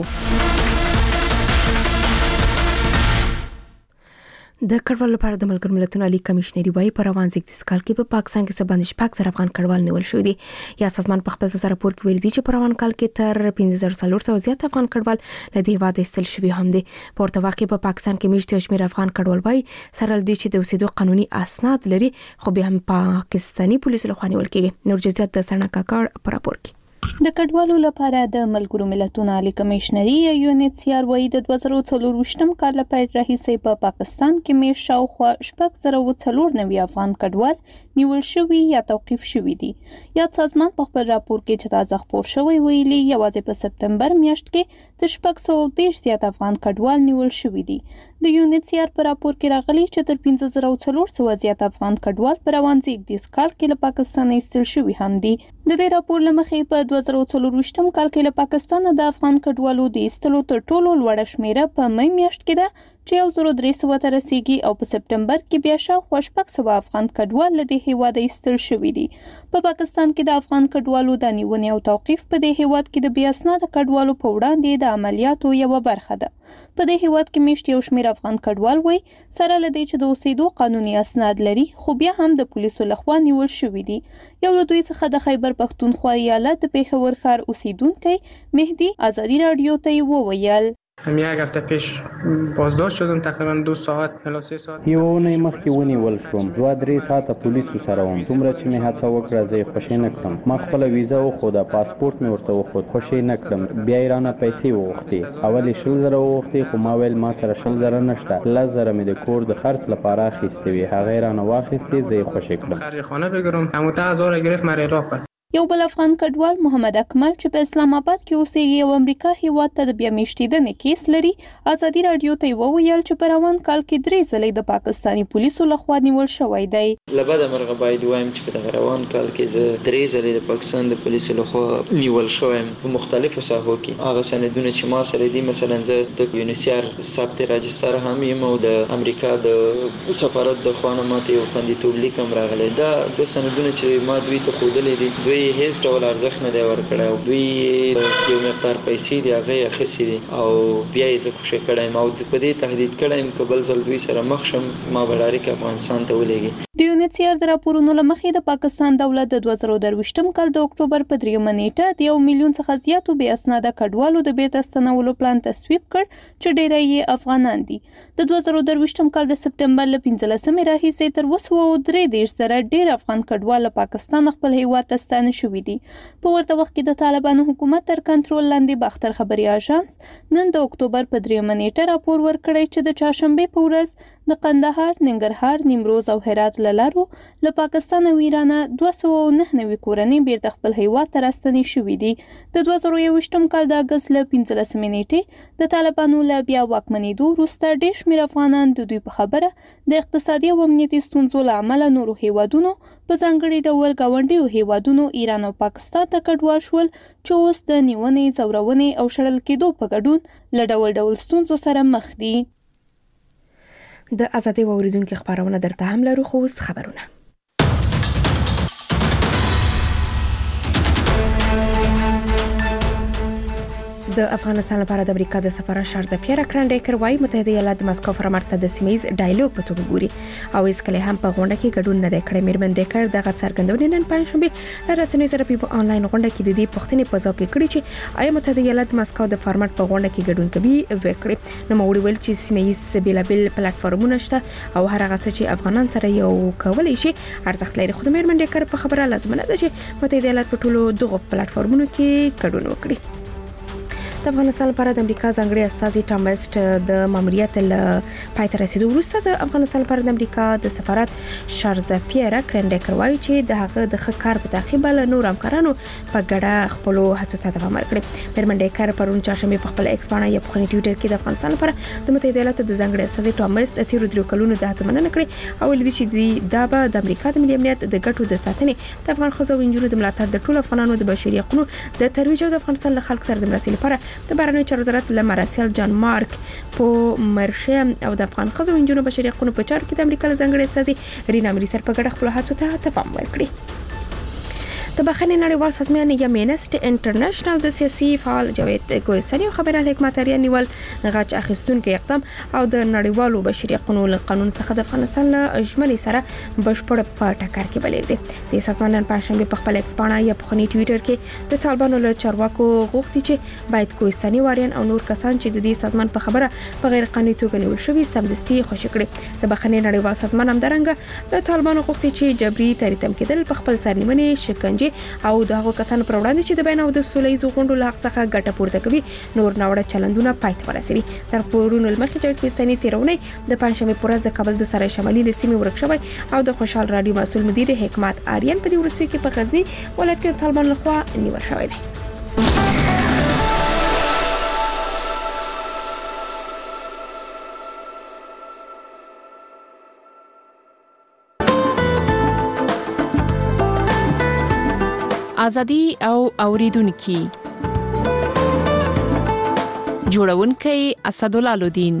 د کډوالو لپاره د ملګرو ملتونو عالی کمشنري وايي په روان زیږدیز کال کې په پاکستان کې سباندې شپږ زره افغان کډوال نیول شوی دي. یا سازمان په خپل تازه راپور کې ویلي دي چې په روان کال کې تر 15400 زیات افغان کډوال له دې هیواده ایستل شوي هم دي. په ورته وخت کې په پاکستان کې میشته شمیر افغان کډوال وايي سره لدې چې د اوسېدو قانوني اسناد لري خو به هم پاکستاني پولیسو لخوا نیول کېږي. نور جزئیات د سړنا کاکړ په راپور کې. د کډوالو لپاره د ملګرو ملتونو عالی کمشنري یا UNHCR وايي د 2024 کال له پیل راهیسې په پاکستان کې میش شاوخوا 490 افغان کډوال نیول شوي یا توقیف شوي دي. یا سازمان په خپل راپور کې چې تازه خپور شوی ویلي یوازې په سپتمبر میاشت کې د 630 زیات افغان کډوال نیول شوي دي. د UNHCR په راپور کې راغلي چې تر 15400 زیات افغان کډوال په روان زیږدیز کال کې له پاکستان ایستل شوي هم دي. د دې راپور لمخې په 2024 کال کې له پاکستان د افغان کډوالو د ایستلو تر ټولو لوړه شمیره په مې میاشت کې ده چې 1300 ته رسیدي او په سپتمبر کې بیا شاوخوا 600 افغان کډوال له دې هیواده ایستل شوي دي. په پاکستان کې د افغان کډوالو د نیونې او توقیف په دې هیواد کې د بې اسناده کډوالو په وړاندې د عملیاتو یوه برخه ده. په دې هیواد کې میشت یو شمیر افغان کډوال وای سره لدی چې د اوسېدو قانوني اسناد لري خو بیا هم د پولیسو لخوا نیول شوي دي. یو له دوی څخه د خیبر پختونخوا ایالت د پیښور ښار اوسیدونکی مهدی آزادی رادیو ته وویل هم یک هفته پیش بازداشت شدم تقریبا 2 ساعت الی 3 ساعت. یو نه مخکې ونیول شوم 2-3 ساعته پولیسو سره وم. څومره چې مې هڅه وکړه زه خوشی نه کړم. ما خپل ویزا خو د پاسپورت مې ورته وخت خوشی نه کړم. بیا ایران پیسې وغوښتي. اول 10000 وغوښتي خو ما ویل ما سره 10000 نشته. 10000 مې د کور د خرڅ لپاره اخیستې وي. هغه رانه واخیستې زه خوشی کړم. خرج خانه بگیرم همون 1000 گرفت ما عراق. یو بل افغان کډوال محمد اکمل چې په اسلام آباد کې اوسېږي او امریکا هیواد ته د بیا میشتېدنې کیس لري آزادي رادیو ته وویل چې په روان کال کې 3 ځلې د پاکستاني پولیسو لخوا نیول شوی دی. لبد مرغه باید وایم چې په روان کال کې زه 3 ځلې د پاکستان د پولیسو لخوا نیول شوم په مختلفو ساحو کې. هغه سندونه چې ما سره دي مثلا زه د UNHCR ثبت راجستر هم یم او د امریکا د سفارت د خوانه ماته یو خوندیتوب لیکم راغلی. دا د سندونه چې ما دوی ته خودلې دي دوی دوی هیڅ ډول ارزښت نه دی ورکړی او دوی یو مقدار پیسې دی هغه اخیستې دي او بیا یې زه خوشې کړی او په دې تهدید کړی یم که بل ځل دوی سره مخ شم ما به ډایرکټ افغانستان ته ولېږي. د UNHCR د راپورونو له مخې د پاکستان دولت د 2023م کال د اکتوبر په 3 نیټه د 1 میلیون څخه زیاتو بې اسناده کډوالو د بیرته ستنولو پلان تصویب کړ چې ډېری یې افغانان دي. د 2023م کال د سپټمبر له 15مې راهیسې تر 233,000 ډېر افغان کډوال له پاکستان خپل هیواد ته ستانه شوي دي. په ورته وخت کې د طالبانو حکومت تر کنټرول لاندې باختر خبري اژانس نن د اکتوبر په 3 نیټه راپور ورکړی چې د چهارشنبه په ورځ د قندهار، ننګرهار، نیمروز او هرات له لارو له پاکستان او ایران 299 کورنۍ بیرته خپل هیواد ته راستنې شوي دي. د 2023م کال د اگست له 15 نیټې د طالبانو له بیا واکمنېدو وروسته ډېر شمېر افغانان د دوی په خبره د اقتصادي او امنیتي ستونزو له امله نورو هیوادونو په ځانګړي ډول ګاونډیو هیوادونو ایران او پاکستان ته کډوال شول چې اوس د نیونې، ځورونې او شړل کېدو په ګډون له ډول ډول ستونزو سره مخ دي. د ازادي اوریدونکو خبرونه درته هم لرو خو اوس خبرونه. د افغانستان لپاره د امریکا د سفیر شارزفیر کرنډیکر وايي متحده ایالات د مسکو فرمانه د سیمایز ډایالوګ په توګه ګوري او هیڅ کله هم په غونډه کې ګډون نه کړی. میرمن ډیکر دغه څرګندونه نن پنځشنبه له رسنیو سره په آنلاین غونډه کې د دې پوښتنې په ځواب کې کړې چې آیا متحده ایالات د مسکو د فرمانه په غونډه کې ګډون کوي وکړي. نو موږ ویل چې سیمایز بیلابل پلیټفارمونه شته او هر هغه څه چې افغانان سره یو کولای شي ارزښت لري. خو د میرمن ډیکر په خبره لازم نه ده چې متحده ایالات په ټولو دغه پلیټفارمونو کې ګډون وکړي. د افغانستان لپاره د امریکا ځانګړي استازي ټام ویسټ د ماموریت له پای ته رسیدو وروسته د افغانستان لپاره د امریکا د سفارت شارزفیر کرنډیکر وايي چې د هغه د ښه کار په تعقیب له نور همکارانو په ګډه خپل هڅو ته دوام ورکړي. میرمن ډیکر پرون چهارشنبه په خپل ایکس باندې په خپل ټویټر کې د افغانستان لپاره د متحده ایالاتو د ځانګړي استازي ټام ویسټ تیر 3 کلونو د هڅو مننه کړې او لیدي چې دا به د امریکا د ملي امنیت د ګټو د ساتنې د افغان ښځو او نجونو د ملاتړ د ټولو افغانانو د بشري حقوقو د ترویج او د افغانستان له خلکو سره د مرستې لپاره د بهرنیو چارو وزارت له مراسل جان مارک په مرشه او د افغان ښځو او نجونو بشري حقوقو په چارو کې د امریکا له ځانګړي استازي رینا ملي سر په ګډه خپل هڅو ته دوام ورکړي. د بخښنې نړیوال سازمان یا امنیسټي انټرنیشنل د سیاسي فعال جاوید کوهستاني خبره حکومت اړین نیول غچ اخیستونکو اقدام او د نړیوالو بشري حقوقو قانون څخه د افغانستان له اجمالي سره بشپړ په ټکر کې بلل دي. د سازمان نن پنځشنبه په خپل ایکس باندې یا په خني ټویټر کې د طالبانو له چارواکو غوښتي چې باید کوهستاني واریان او نور کسان چې د دې سازمان په خبره په غیر قانوني توګه نیول شوی سمدستي خوشی کړي. د بخښنې نړیوال سازمان هم درنګ د طالبانو غوښتي چې جبري تریتم کېدل په خپل سرنیمنې شکنجه او دغه کسانو پر وړاندې چې د بین او د سولېزو غونډو له حق څخه ګټه پورته کوي نور ناوړه چلندونه پای ته ورسوي. تر پورونو لمخې جاوید کوهستاني تیرونی د پنځشنبه پر ورځ د کابل د سرای شمالي له سیمې ورک شوی او د خوشحال رادیو مسؤل مدیر حکمت آریان په دې ورسوي کې په غزنی ولایت کې طالبان لخوا نیول شوی دی. ازادي او اوریدونکو جوړونکي اسدالله لودین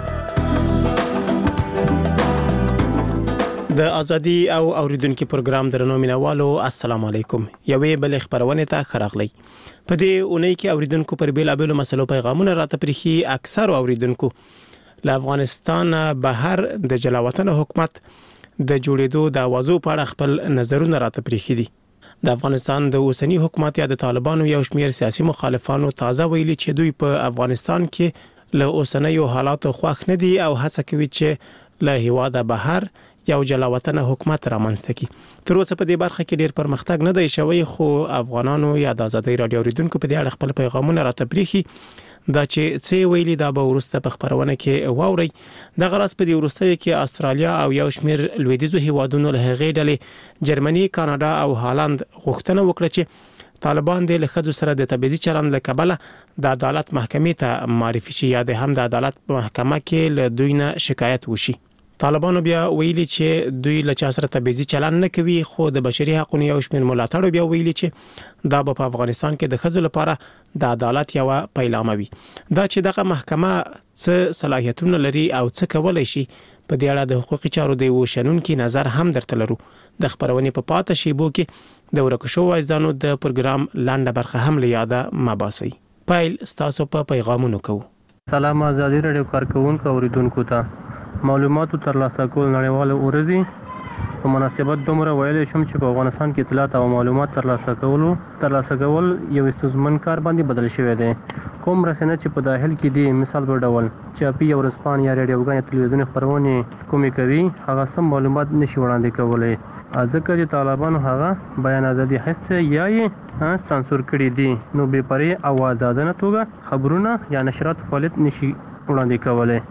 د ازادي او اوریدونکو پروګرام درنو مینوالو السلام علیکم. یوې بل خبرونه ته خراغلی په دې اونۍ کې اوریدونکو پر بیلابل مسلو پیغامونه راته پرخي. اکثر اوریدونکو له افغانستان بهر د جلاوطن حکومت د جوړېدو د اوازو په اړه خپل نظرونه راته پرخي دي. د افغانستان د اوسنی حکومت یا د طالبانو یو شمېر سیاسي مخالفانو تازه ویلي چې دوی په افغانستان کې له اوسنیو حالاتو خوښ نه دي او هڅه کوي چې له هیواده بهر یو جلاوطن حکومت رامنځته کړي. تر اوسه په دې برخه کې ډیر پرمختګ نه دی شوی خو افغانانو یا د ازادي رادیو اوریدونکو په دې اړه خپل پیغامونه راته پرخي. دا چې څه ویلي دا به ورسته په خبرونه کې واوري. د غراس په دې ورسته کې استرالیا او یو شمېر لویدیزو هیوادونو له هغې ډلې جرمني، کاناډا او هالند غوښتنه وکړه چې طالبان د لخدو سره د تبعیضي چلند له کبله د عدالت محکمې ته معرفي شي یا د هم د عدالت محکمه کې له دوی نه شکایت وشي. طالبانو بیا ویلي چې دوی له چا سره تبعیضي چلند نه کوي خو د بشري حقوقو یو شمېر ملاتړ بیا ویلي چې دا په افغانستان کې د ښځو لپاره د عدالت یو پیلامه وي. دا چې دغه محکمه څه صلاحیتونه لري او څه کولای شي په دې اړه د حقوقي چارو د وشنونکو نظر هم درته لرو. د خبرونې په پاته شیبو کې د ورکو شو وایزانو د پروګرام لاندې برخه هم لیاده مباسي. پایل ستاسو په پیغامونو کوو. سلام ازادي رادیو کارکونکو اوریدونکو ته معلوماتو ترلاسه کول نړیواله ورځ په مناسبت دومره ویلې شم چې په افغانستان کې اطلاعات او معلومات ترلاسه کول یو ستونزمن کار باندې بدل شوی دی. کوم رسنۍ چې په داخل کې دي مثال په ډول چاپي او ورځپاڼې یا ریډیوګان یا تلویزیوني خبرونه کومې کوي هغه سم معلومات نشي وړاندې کولی ځکه چې طالبانو هغه بیان ازادي هسته یا یې سانسور کړي دي نو بې پرې او آزادانه توګه خبرونه یا نشرات فعالیت نشي وړاندې کولی.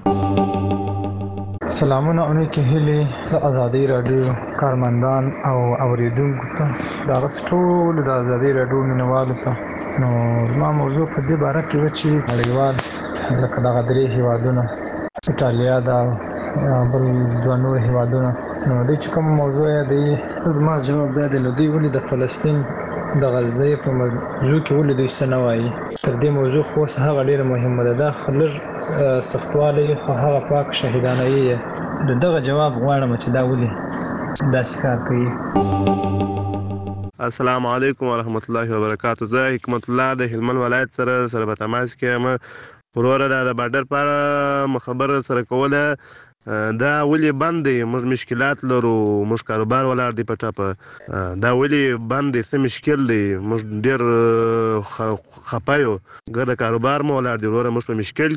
سلامونه اونیکه هیلي د ازادي رادیو کارمندان او اوریدونکو ته دا ټول د ازادي رادیو مینوالو ته نو ما موضوع په دې باره کې و چې نړیوال لکه دغه درې هیوادونه ایټالیا دا بل دوه نور هیوادونه نو د کوم موضوع دی ما جواب دی د دوی ولې د فلسطین د غزه په موضوع کې ولې دوی څه نه وایي تر دې موضوع خو هغه ډیره مهمه ده دا خلج سختوالی خو هغه پاک شهیدانه یې دغه جواب غواړم چې دا ولې داسې کار کوي. السلام علیکم ورحمت الله وبرکاته. زه حکمت الله د هلمند ولایت سره په تماس کې یم. وروره د بارډر په خبر سره کوله دا ولې بند دی موږ مشکلات لرو موږ کاروبار ولاړ دی په ټاپه دا ولې بند دی څه مشکل دی موږ ډیر خپایو ګر کاروبار مو ولاړ دی وروره موږ په مشکل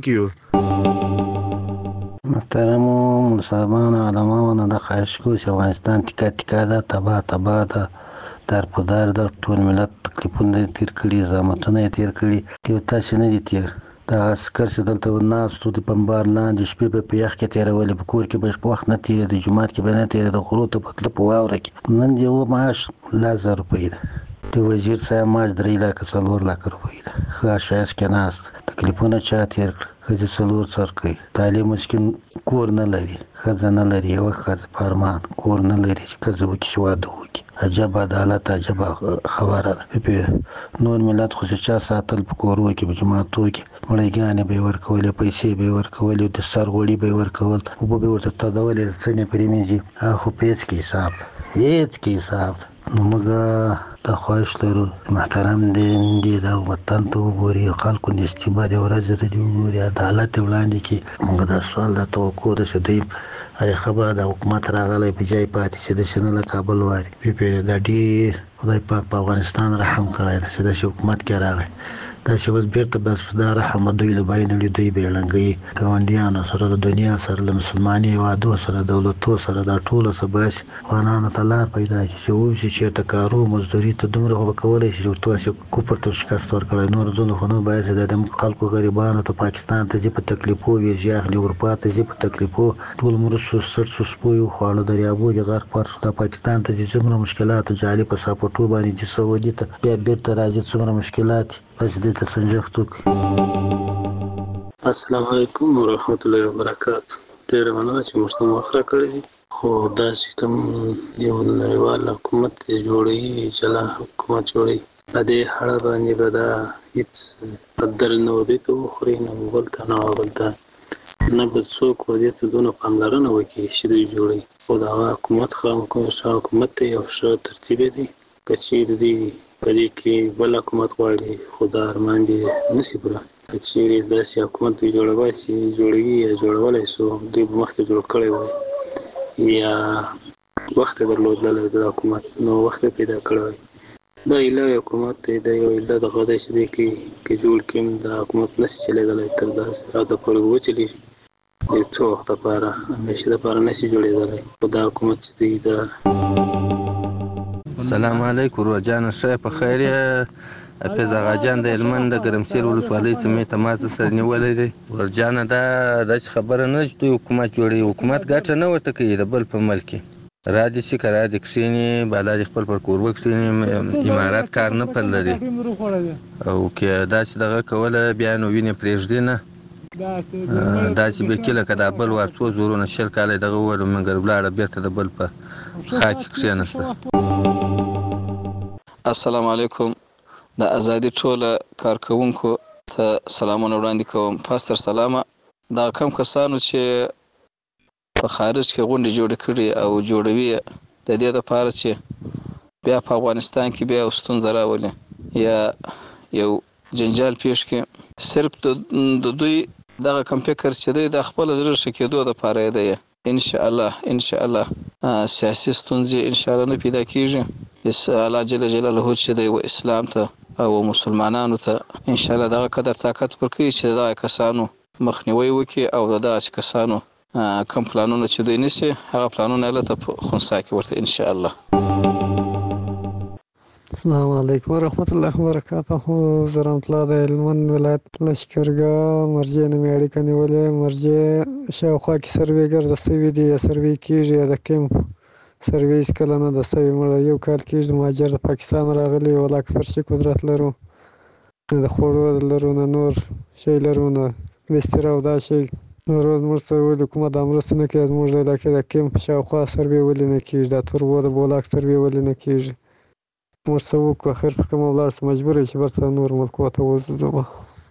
کیو. محترم مسلمان علماء د خواهش کوم چې افغانستان ټیکا ده تبا ده در په در د ټول ملت تکلیفونه تیر کړي زحمتونه تیر کړي یو تاسو نه دي تیر دا عسكر چې دلته ناستو د پنبار لاندې شپې په یخ کې تیرولې په کور کې به وخت نه تیرې د جمعات کې به نه تیرې د غرو ته پتله په واوره کې نن یو معاش 1000 روپۍ ده د وزیر صاحب معاش 3 لک 4 لک روپۍ ده ښه شایست کې ناست تکلیفونه چا تیر کړي څلور سر کوي تعلیم مسکین کور نه لري ښځه نه لري یو ښځه فرمان کور نه لري چې ښځه وکړي چې واده وکړي عجب عدالت عجب خبره ده نور ملت خو چې چا ساتل په کورو کې په جماعتو کې مړیګانې به ورکولې پیسې به ورکولې د سر غوړي به ورکول او به ورته تدولې څنګه پریمیږي خو پیس کې حساب هیڅ کې حساب نو موږ د خواهش لرو محترم دې د وطن ته وګوري خلکو نستیبه د ورځ ته وګوري عدالت وړاندې کې موږ د سوال د توقع د شدې اي خبره د حکومت راغلی په ځای پاتې چې د شنل کابل واري په د ډیر خدای پاک په افغانستان رحم کړی چې د حکومت کې راغی دا چې اوس بیرته بس دا رحم دوی له باندې دوی به لنګي ګاونډیانو سره د دنیا سره د مسلمانۍ وادو سره دولتو سره د ټولو سباش قانون تعالی پیدا چې او چې ټکارو مزدوري ته دومره وکولای شي ورته چې کوپر ته شکست ورکړي نور ځونه خو نو باید د خلکو غریبانو ته پاکستان ته چې په تکلیفو وي ځاخلي اروپا ته چې په تکلیفو ټول مرسو سرسو سپوي خواړو دریابو د غرق پر د پاکستان ته چې څومره مشکلات جالي په سپورټو باندې چې سعودي ته بیا بیرته راځي څومره مشکلات دې ته سنجښت وکړي. السلام علیکم ورحمت الله وبرکاته. ډیر مننه چې موږ ته وخت راکړی خو دا چې کوم یو نړیوال حکومت جوړي جلا حکومت جوړي په دې اړه باندې به دا هیڅ بدل نه وي ته خوري نه غلطه نه غلطه نه به څوک ودې ته دونه پاملرنه وکړي چې دوی جوړي خو دا حکومت کوم حکومت یو ښه ترتیب دی که چیرې دی په دې کې بل حکومت غواړي خو دا ارمان دې نشي پوره که چیرې داسې حکومت دوی جوړوي چې جوړوي یا جوړولی سو دوی به مخکې جوړ کړی وای یا وخت یې درلودلی د حکومت نو وخت یې پیدا کړی وای دا ایله حکومت دی دا یو ایله دغه دی چې دی کې جوړ کړي دا حکومت نشي چلېدلی تر داسې حده پورې وچلېږي د څو وخت لپاره همیشه دپاره نشي جوړېدلی خو دا حکومت چې دی دا السلام علیکم روجان شه په خیر په زغاجان د هلمند د ګرمسیر ولسوالۍ سیمې تماس سره نیولې دی ورجان دا د خبره نه چې حکومت جوړي حکومت ګټه نه ورته کوي د بل په ملک را دي چې کرا د کښینی بالا د خپل پر کور وکښینی امارات کار نه پل لري او کې دا چې دغه کوله بیا نو ویني پرېږدي نه دا چې به کله کدا بل ورڅو زورونه شل کاله دغه وړو منګر بلاړه بیرته د بل په خاک کښینسته. السلام علیکم د ازادي ټوله کارکونکو ته سلامونه وړاندې کوم. پاستر سلامه دا کم کسانو چې په خارج کې غونډې جوړې کړي او جوړوي د دې لپاره چې بیا په افغانستان کې بیا ستونزه راولي یا یو جنجال پیښ کړي. صرف د دوی دغه کم فکر چې دی د خپل زړه ښه کېدو لپاره دی. ان شاء الله سیاسي ستونزې ان شاء الله نه پیدا کیږي. الله جل جلاله چې دی و اسلام ته او مسلمانانو ته ان شاء الله دغه قدر طاقت ورکړي چې دغه کسانو مخنیوي وکړي او دغه کسانو کوم پلانونه چې دوی نیسي هغه پلانونه لته خنثی کې ورته ان شاء الله. السلام علیکم ورحمت الله وبرکاته. زه رحمت الله د هلمند ولایت لشکرګاه مرجې نه مې اړیکه نیولې. مرجې شاوخوا کې سروېګر د سوي دي یا سروې کېږي یا د کیمپ سروې هېڅکله نه ده سوي. مړه یو کال کېږي مهاجر د پاکستان راغلي ولا کفر چې قدرت لرو نه د خوړو لرو نه نور شی لرو نه بستر او دا شی روز موږ سره ولې کومه دا مرسته نه کوي. زموږ د علاقې د کیمپ شاوخوا سروې ولې نه کېږي دا توربو د بولاک سروې ولې نه کېږي. موږ څه وکړو اخر په کومه ولاړ شو مجبور یو چې برته نور ملکو ته وځو.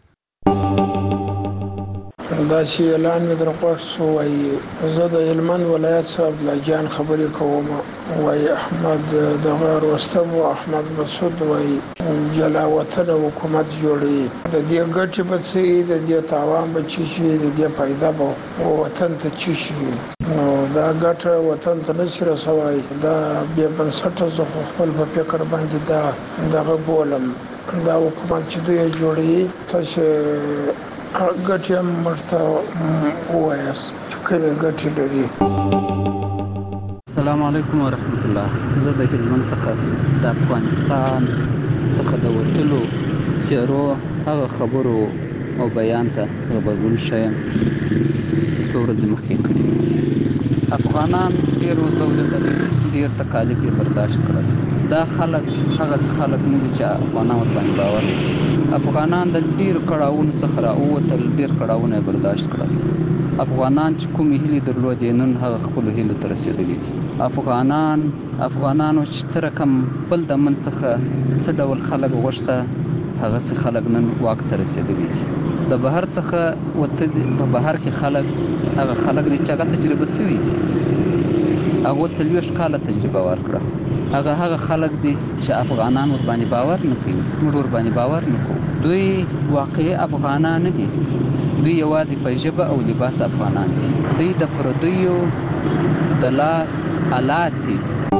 دا چې اعلان مې در خوښ شو وایي زه د هلمند ولایت څخه عبدالله جان خبرې کوم. وایي احمد دغه رستم او احمد مسعود وایي جلا وطن حکومت جوړوي. د دې ګټې به څه وي د دې تاوان به څه شي د دې فایده به وطن ته څه شي. نو دا ګټه وطن ته نشي رسوای. دا بې بنسټه زه خو خپل په فکر باندې دغه بولم دا حکومت چې دوی جوړوي تاسو ګټې هم ورته ووایاست چې کومې ګټې لري. السلام علیکم ورحمت الله. زه د هلمند څخه د افغانستان څخه د وتلو څیرو هغه خبرو او بیان ته غبرګون شوم چې څو ورځې مخکې کړي. افغانان ډېر وځورېدل، ډېر تکالیف یې برداشت کړل. دا خلک هغه خلک نه دي چې افغانان ورباندې باور لري. افغانان د ډېر کړاوونو څخه راووتل، ډېر کړاوونه یې برداشت کړل. افغانان چې کومې هیلې درلودې نن هغه خپلو هیلو ته رسېدلي دي. افغانانو چې څه رقم بل د من څخه څه ډول خلک غوښته هغه څه خلک نن واک ته رسېدلي دي. د بهر څخه وتلي په بهر کې خلک هغه خلک دي چې هغه تجربه سوي دي. هغو 40 کاله تجربه ورکړه. هغه خلک دي چې افغانان ورباندې باور نه کوي، موږ ورباندې باور نه کوو. دوی واقعي افغانان نه دي، دوی یوازې په ژبه او لباس افغانان دي. دوی د پردیو د لاس آلات دي.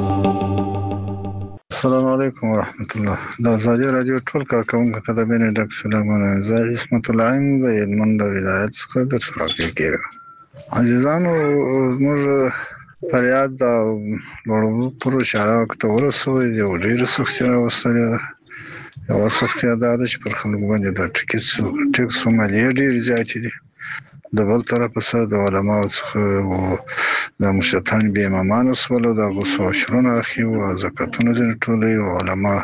السلام علیکم ورحمت الله. د ازادي رادیو ټول کارکونکو ته د مینې ډک سلامونه. زه عصمت الله یم د هلمند ولایت څخه درسره کېږم. عزیزانو زموږ فریاد د لوړو پرو شارعو ته ورسوي. یو ډېره سختي راوستلې ده. یوه سختي دا ده چې پر خلکو باندې د ټکس مالیې ډېرې زیاتې دي. د بل طرف سره د علماو څخه د مشرتان بې امامانو سول د غوسو عشرونه اخي او زکاتونه ځینې ټولوي او علما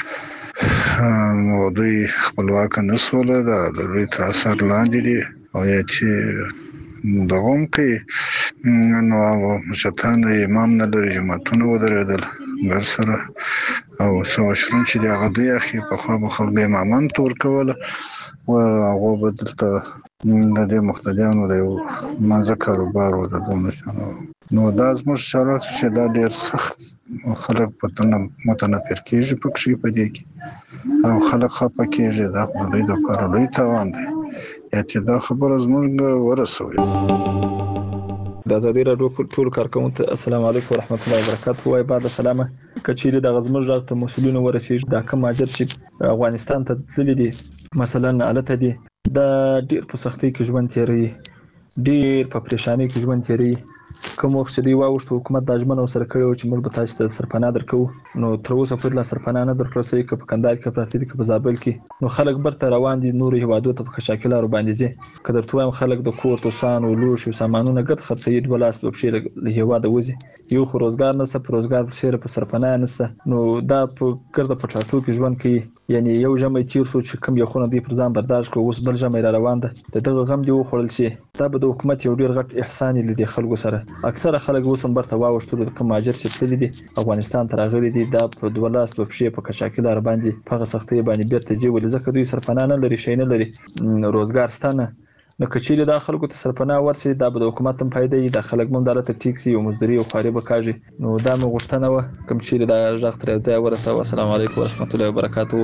نو دوی خپلواک نه سول د لوی تر اثر لاندې دي او یا چې دغه هم کوي نو مشرتان امام نه لري جماعتونه ودرېدل ګر سره او څو عشرون چې د هغه دوی اخي پخوا به خلکو امامان ته ورکوله او هغو به دلته د دې مقتدیانو د یو مازه کاروبار و د دوه نو دا زموږ شرایط چې دا ډېر سخت خلک په متنفر کېږي پکې په دې کې او خلک خفه کېږي. دا خو د دوی دپاره لوی تاوان دی یا چې دا خبره زموږ ورسوي. د ازادي راډیو ټول کارکونکو ته السلام علیکم ورحمت الله وبرکاته. وای بعد سلامه کچېری د غزمر راځ ته مسولینو ورسېږي دا کوم ماجر چې افغانستان ته تللی دي مثلا الته دي دا ډېر په سختۍ کې ژوند تیروي، ډېر په پریشانۍ کې ژوند تیروي. کوم وخت چې دوی واوښت حکومت دا ژمنه ورسره کړې وه چې موږ به تاسو ته سرپناه درکوو نو تر اوسه پورې لا سرپناه نه درکړل شوې که په کندهار کې پراته دي که په زابل کې نو خلک برته روان دي نورو هېوادو ته په خشاکي لارو باندې ځي. که درته وایم خلک د کور توسانو لوښو سامانونه ګډ خرڅوي دوه لاس دوه پښې له هېواده وځي. یو خو روزګار نشته، په روزګار پسې په سرپناه نشته نو دا په ګرده په ټاټو کې ژوند کوي. یعنې یو ژمی تېر شو چې کوم یخونه دوی پر ځان برداشت کړو اوس بل ژمی را روان ده د دغه غم دې وخوړل شي. دا به د حکومت یو ډېر غټ احسان یې له دې خلکو سره. اکثره خلک اوس هم برته واوښتلو د کوم مهاجر چې تللي دي افغانستان ته راغلي دي دا په دوه لاس دوه پښې په کشاکي لاره باندې په هغه سختۍ باندې بېرته ځي ولې ځکه دوی سرپناه نه لري، شی نه لري، روزګار شته نه نو کچېله د خلکو ته سرپناه ورسي دا به د حکومت هم فائدې د خلک هم دلته ټیک سي او مزدوري او خاري به کاږي نو دا مې غوښتنه و کوم چې د ځاغ تر ځای ورسو. السلام علیکم ورحمت الله وبرکاتہ.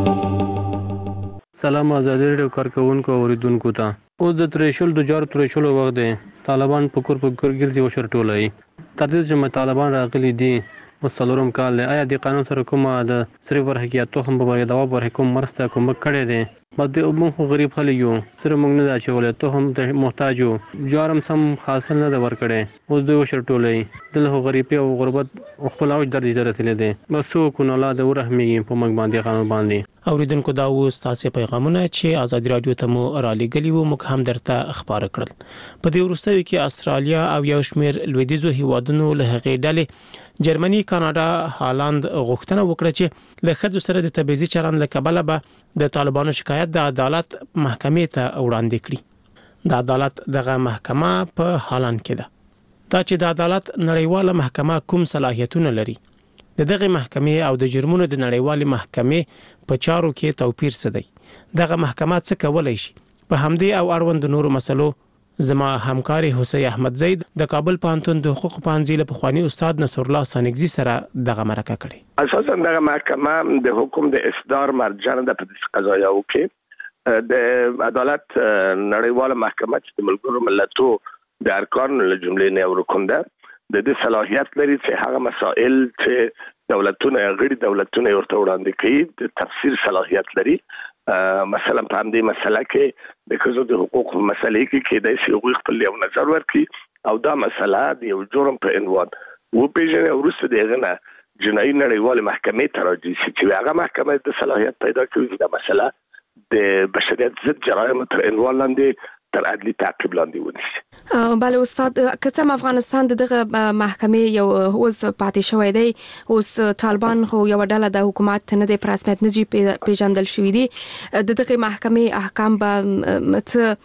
سلام آزادی رادیو کارکونکو اوریدونکو ته اوس د تریشل د جار تریشل وخت دی. طالبان په کور ګرځي او شرټولای تر دې چې طالبان راغلي دي وسلورم کال آیا د قانون سره کومه د صرف ورحقیقت هم په بری دوا پر حکومت مرسته کوم کړي دي بده موږ غریب خلک یو سره موږ نه دا چولې ته هم د محتاج یو جارم سم حاصل نه د ور کړي اوس د شرټولای دله غریبي او غربت خپل اوج درجه رسیدلې دي بس کو نه لا د ورحمي په موږ باندې قانون باندې اوریدونکو دا و تاسو پیغامونه چې آزادي رادیو ته مو را لګلی وو موږ هم درته خبر کړل. په دې وروستیو کې استرالیا او یو شمېر لویدیځو هیوادونو له هغې ډلې جرمني، کاناډا، هالند غوښتنه وکړه چې له ښځو سره د تبعیضي چلند له کبله به د طالبانو شکایت د عدالت محکمې ته وړاندې کړي. د عدالت دغه محکمه په هالند کې ده. دا چې د عدالت نړیواله محکمه کوم صلاحیتونه لري د دغه محکمې او د جرمونو د نړیوالې محکمې په چارو کې توپیر څه دی؟ دغه محکمه څه کولای شي؟ په همدې او اړوند نورو مسلو زما همکاري حسین احمد زید د کابل پوهنتون د حقوق پوهنځي له پخوانی استاد نصر الله سانګزي سره دغه مرکه کړې. اساسا دغه محکمه د حکم د اصدار مرجع ده په قضایاو کې د عدالت نړیواله محکمه چې د ملګرو ملتونو د ارکان له جملې نه ورکون ده د دې صلاحیت لري چې هغه مسائل چې دولتونه غیر دولتونه ورته وړاندې کوي د تفسیر صلاحیت لري. مثلا په همدې مسله کې د ښځو د حقوقو مسلې کې د سیغوی خپل یو نظر ورکړي او دا مسله د یو جرم په عنوان وپیژني او وروسته دغه نه جنایي نړیواله محکمې ته راځي چې هغه محکمه د صلاحیت پیدا کوي چې دا مسله د بشریت ضد جرایم تر عنوان لاندې تر عدلي تعقیب لاندې ونیسي. بله استاد کڅم افغانستان دغه محکمې یو اوس پاتې شوی دی اوس طالبان خو یو ډله د حکومت نه د رسمیت نه جی پیژندل شوی دی دغه محکمې احکام به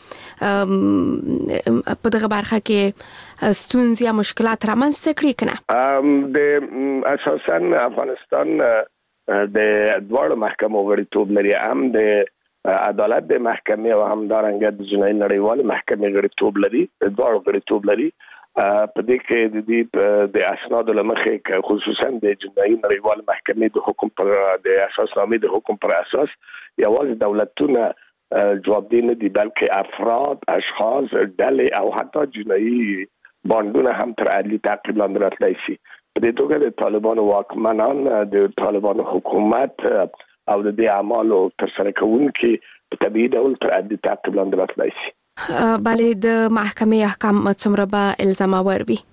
په دغه برخه کې ستونزې یا مشکلات رامنځته کړي کنه. د اساسا افغانستان د دوه محکمو غړیتوب لري هم د عدالت د محکمې او همدارنګه د جنایي نړیواله محکمې غړیتوب لري دوه غړیتوب لري په دې کې د اسناد لمخې خصوصا د جنایي نړیواله محکمې د حکم پر د اساسنامې د حکم پر اساس یوازې دولتونه جوابدې نه دي بلکې افراد اشخاص ډلې او حتی جنایي باندونه هم تر عدلي تعقیب لاندې راتلی شي. په دې توګه د طالبانو واکمنان د طالبانو حکومت او د دې اعمالو ترسره کوونکي په طبيعي ډول تر عدلي تعقیب لاندې راتلی شي. بلې د محکمې احکام څومره به الزام ور وي؟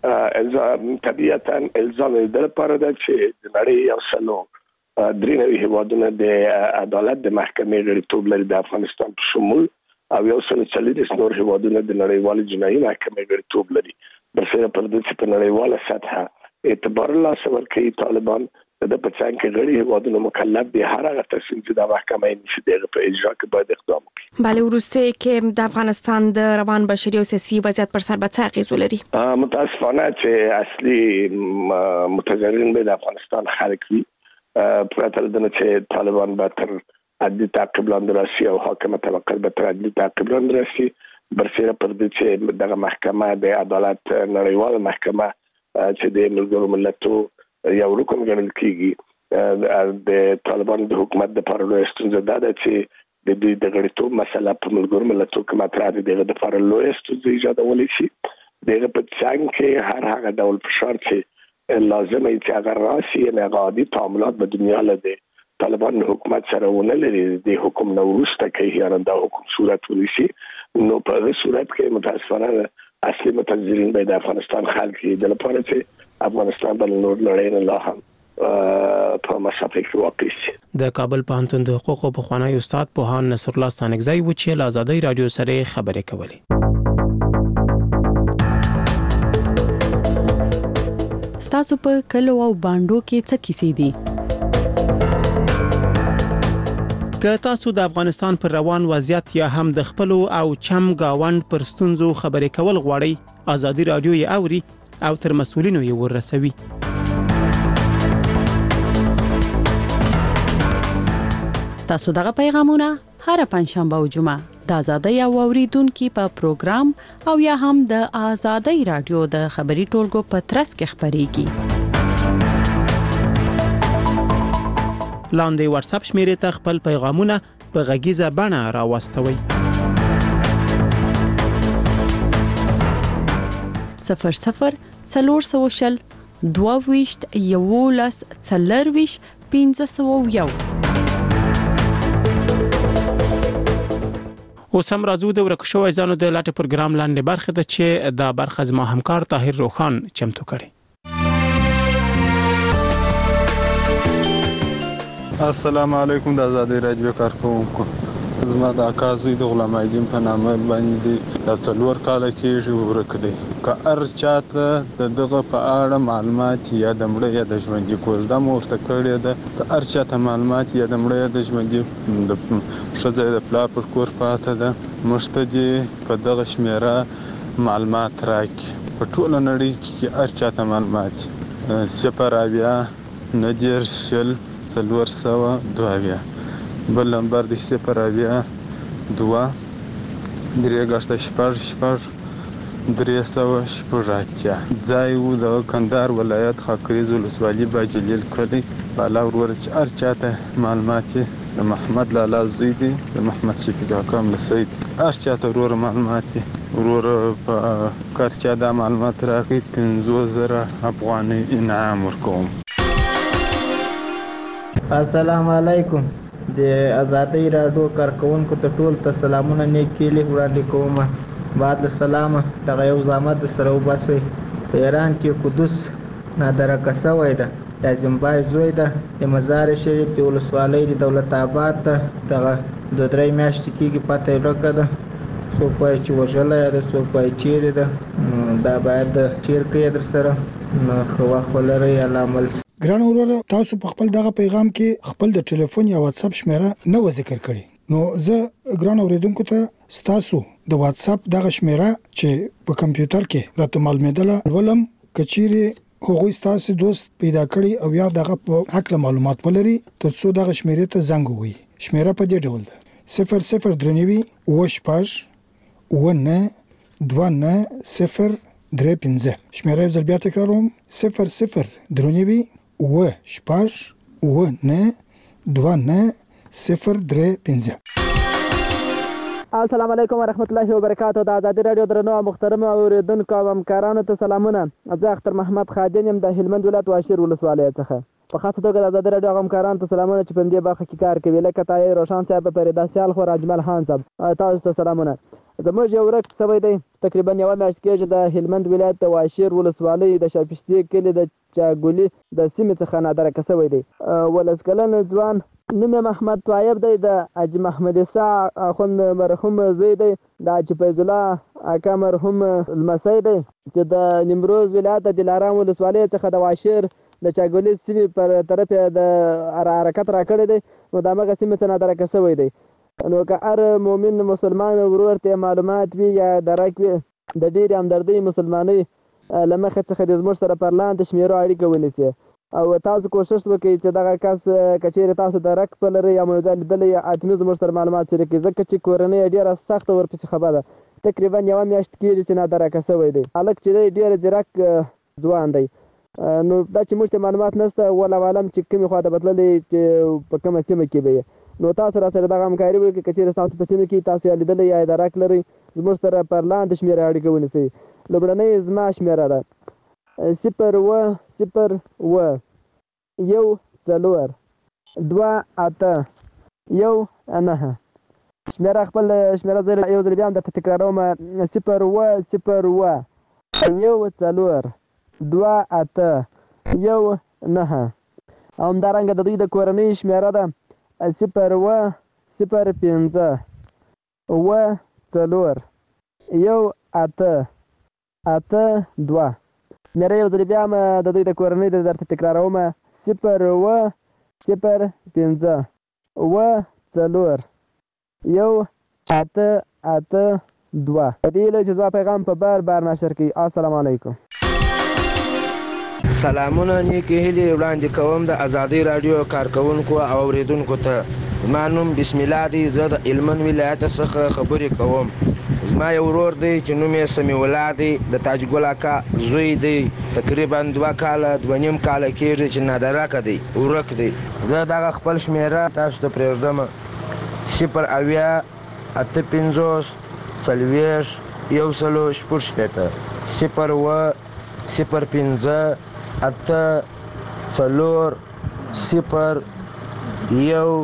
طبيعتا الزام د لپاره ده چې د نړۍ یو سلو درې هیوادونه د عدالت د محکمې غړیتوب لري د افغانستان په شمول او یو سلو 40 نور هیوادونه د نړیوال جنایي محکمې غړیتوب لري. برسره پر دې چې په نړیواله سطحه اعتبار لا سور کوي طالبان د پڅان کې غړي هیوادونو مکلف دي هر هغه تصمیم چې د محکمې نشي دغه په اجرا کې باید اقدام وکړي. بله وروسته کې د افغانستان د روان بشري او سیاسي وضعیت پر سر به څه اغیز ولري؟ متاسفانه چې اصلي متضررین به د افغانستان خلک وي پرته له دې چې طالبان به تر عدلي تعقیب لاندې راشي او حاکمه طبقه به تر عدلي تعقیب لاندې راشي. برسره پر دې چې دغه محکمه د عدالت نړیواله محکمه چې د ملګرو ملتونو یو رکن ګڼل کیږي د طالبان د حکومت د لپاره لوی ستونزه ده چې د دې د غړیتوب مسله په ملګرو ملتونو کې مطرح دي د لپاره لوی ستونزه ایجادولی شي. دغه په څنګه کې هر هغه ډول فشار چې لازم چې هغه راشي نه غادي تعاملات په دنیا له طالبان حکومت سره ونه لري د حکومت نو وروسته کې یاره د حکومت صورت ونیسي نو په دې صورت کې متاسفانه اصلي متضررین به د افغانستان خلک د لپاره چې افغانستان بل نور لړۍ نه لا هم په مسافه کې واقع شي. د کابل پوهنتون د حقوقو پخوانی استاد پوهان نصر الله سانګزي و چې له آزادۍ رادیو سره خبرې کولې. ستاسو په کلو او باندو کې څه کیسې دي؟ که تاسو د افغانستان پر روان وضعیت یا هم د خپل او چم گاوند پر ستونزو خبرې کول غواړئ آزادۍ رادیو یې اوري او تر مسؤلینو یې ورسوي. ستاسو دغه پیغامونه هر پنځشنبه او جمعه د ازادۍ او اوریدونکو په پروګرام او یا هم د ازادۍ رادیو د خبري ټولګو په ترڅ کې خبريږي. لاندې واتس اپ شمیرې ته خپل پیغامونه په غږیزه بڼه راوستوئ. 00 400 22 11 40 501. اوس هم راځو د ورک شوی ځانو د لاټ پروګرام لاندې برخه ته چې دا برخه زما همکار طاهر روخان چمتو کړي. السلام علیکم د آزادۍ رادیو کارکونکو. زما د اکازوی د غلام ایدین په نامه باندې د 4 کال کېږي ورک دی. که هر چاته دغه په اړه معلومات یا د مړه یا د ژوندي کوزده مو ورته کړې ده، که هر چاته معلومات یا د مړه یا د ژوندي د ښځې د پلار پر کور پاته ده، موږ ته دې په دغه شمیره معلومات راکړي. په ټوله نړۍ کې هر چاته معلومات 090 بل نمبر دی 0 2 3 ځای وو د کندهار ولایت خاکریز ولسوالي باجلیل کلی بالا ورور چې هر چاته معلومات د محمد لالا زوی دی، د محمد شفیق حکم لسید هر چاته ورور معلومات دی. ورور په کار چا دا معلومات راکړي 50,000 افغانۍ انعام ورکوم. السلام علیکم. د آزادۍ رادیو کارکونکو ته ټول ته سلامونه نیکې وړاندې کوم. بعد له سلامه دغه یو زحمت سره وباسئ. په ایران کې قدس نادرکه شوی ده، د زیمبای زوی ده، د مزار شریف د ولسوالۍ د دولت آباد ته دغه 2-3 میاشتې کېږي پته یې ورکه ده. څوک وایي چې وژلی ده، څوک وایي چیرې ده. دا باید چیر کوي در سره نو ښه وخت ولرئ. الله عمل ګران وروره، تاسو په خپل دغه پیغام کې خپل د ټلیفون یا واتس اپ شمیره نه و ذکر کړی. نو زه ګران اوریدونکو ته تاسو د واتس اپ دغه شمیره چې په کمپیوټر کې راته معلومېدله ولم کچيري هغوی تاسو دوست پیدا کړی او یا دغه په حق معلومات ولري ترڅو دغه شمیره ته زنګ ووهي. شمیره په دې ډول ده 00 290 شمیره یو ځل بیا تکراروم 00 السلام علیکم ورحمت الله وبرکاته. د آزادۍ رادیو درنو محترم اوریدونکو او همکارانو ته سلامونه. زه اختر محمد خادم یم د هلمند ولایت واشیر ولسوالۍ څخه. په خاصه توګه د آزادۍ رادیو همکارانو ته سلامونه چې په دې برخه کې کار کوي، لکه طاهر روشان صاحب، فریدا سیال خو، اجمل خان صاحب، تاسو ته سلامونه. زموږ یو ورک شوی دی تقریبا یوه میاشت کېږي د هلمند ولایت د واشیر ولسوالۍ د شاپشتي کلي د چاګولي د سیمې څخه نادرکه شوی دی. 12 کلن ځوان نوم یې محمد طایب دی، د حاجي محمد عیسی اخوند مرحوم زوی دی، د حاجي فیض الله اکا مرحوم لمسی دی چې د نیمروز ولایت د دلارام ولسوالۍ څخه د واشیر د چاګولي سیمې پر طرف د حرکت راکړی دی. نو د همغه سیمې څخه نادرکه شوی دی. نو که هر مؤمن مسلمان ورور ته معلومات وي یا درک وي د ډېرې همدردۍ مسلمانۍ له مخې څخه د زموږ سره پر لاندې شمیرو اړیکه ونیسي او تاسو کوشش وکړئ چې دغه کس که چیرې تاسو درک په لرئ یا مو یو ځای لیدلی یا حتمي زموږ سره معلومات شریک کړئ، ځکه چې کورنۍ یې ډېره سخته ورپسې خبره ده. تقریبا یوه میاشت کېږي چې نادرکه شوی دی. هلک چې دی ډېر ځیرک ځوان دی. نو دا چې موږ ته معلومات نشته، والله عالم چې کومې خوا ته بتللی چې په کومه سیمه کې به یې. نو تاسو را سره دغه همکاري وکړئ. که چیرې تاسو په سیمه کې تاسو یې لیدلی یا درک لرئ، زموږ سره پر لاندې شمېره اړیکه ونیسئ. لومړنۍ زما شمېره ده 0 1 4 2 8 1 9. شمېره خپل شمېره زه یو ځل بیا هم درته تکراروم 0 1 4 2 8 1 9. او همدارنګه د دوی د کورنۍ شمېره ده 0 5 4 1 8 8 2. شمېره یو ځل بیا هم د دوی د کورنۍ د درته تکراروم 0 5 4 1 8 8 2. په دې هیله چې زما پیغام په بار نشر کړئ. السلام علیکم. سلامونه نیکې هیلې وړاندې کوم د آزادۍ رادیو کارکونکو او اوریدونکو ته. زما نوم بسم الله دی. زه د هلمند ولایت څخه خبرې کوم. زما یو ورور دی چې نوم یې سمیع الله دی، د تاج ګل اکا زوی دی. تقریبا 2 کاله 2.5 کاله کېږي چې نادرکه دی، ورک دی. زه دغه خپل شمیره تاسو ته پرېږدم: 0 8 50 40 160 0 0 5 8 4 0 1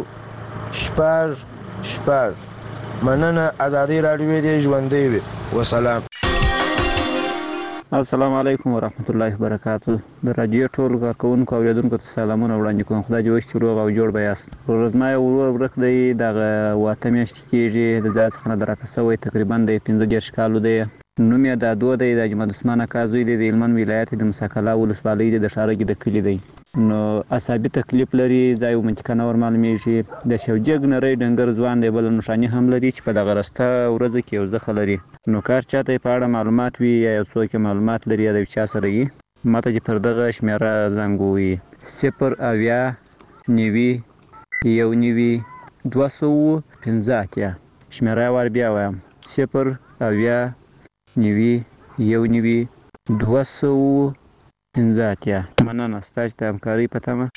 6. مننه. ازادي راډیو دې ژوندۍ وي. وسلام. السلام علیکم ورحمت الله وبرکاتو. د رادیو ټول کارکونکو او اوریدونکو ته سلامونه وړاندې کوم. خدای دې وکړي چې روغ او جوړ به یاست. ورځما یو ورور ورک دی، دغه 8 میاشتې کېږي د ځای څخه نادرکه شوی، تقریبا د 15 کالو دی. نوم یې دادو دی، د اجمل عثمان اکا زوی دی، د هلمند ولایت د مساکلا ولسوالۍ دی، د ښارګي د کلي دی. نو عصبي تکلیف لري، ځای او منطقه نه ور معلومیږي. د شوجګ نری ډنګر ځوان دی، بل نښانې هم لري چې په دغه رسته ورځ کې یو ځخه لري. نو کار چاته په اړه معلومات وي یا یو څوک معلومات لري یا د چا سره وي، ماته چې پر دغه شمیره زنګ ووهي: 0 90 91 215. شمیره ور بیا وایم: 0 90 91 215. مننه ستاسو د همکارۍ په تمه.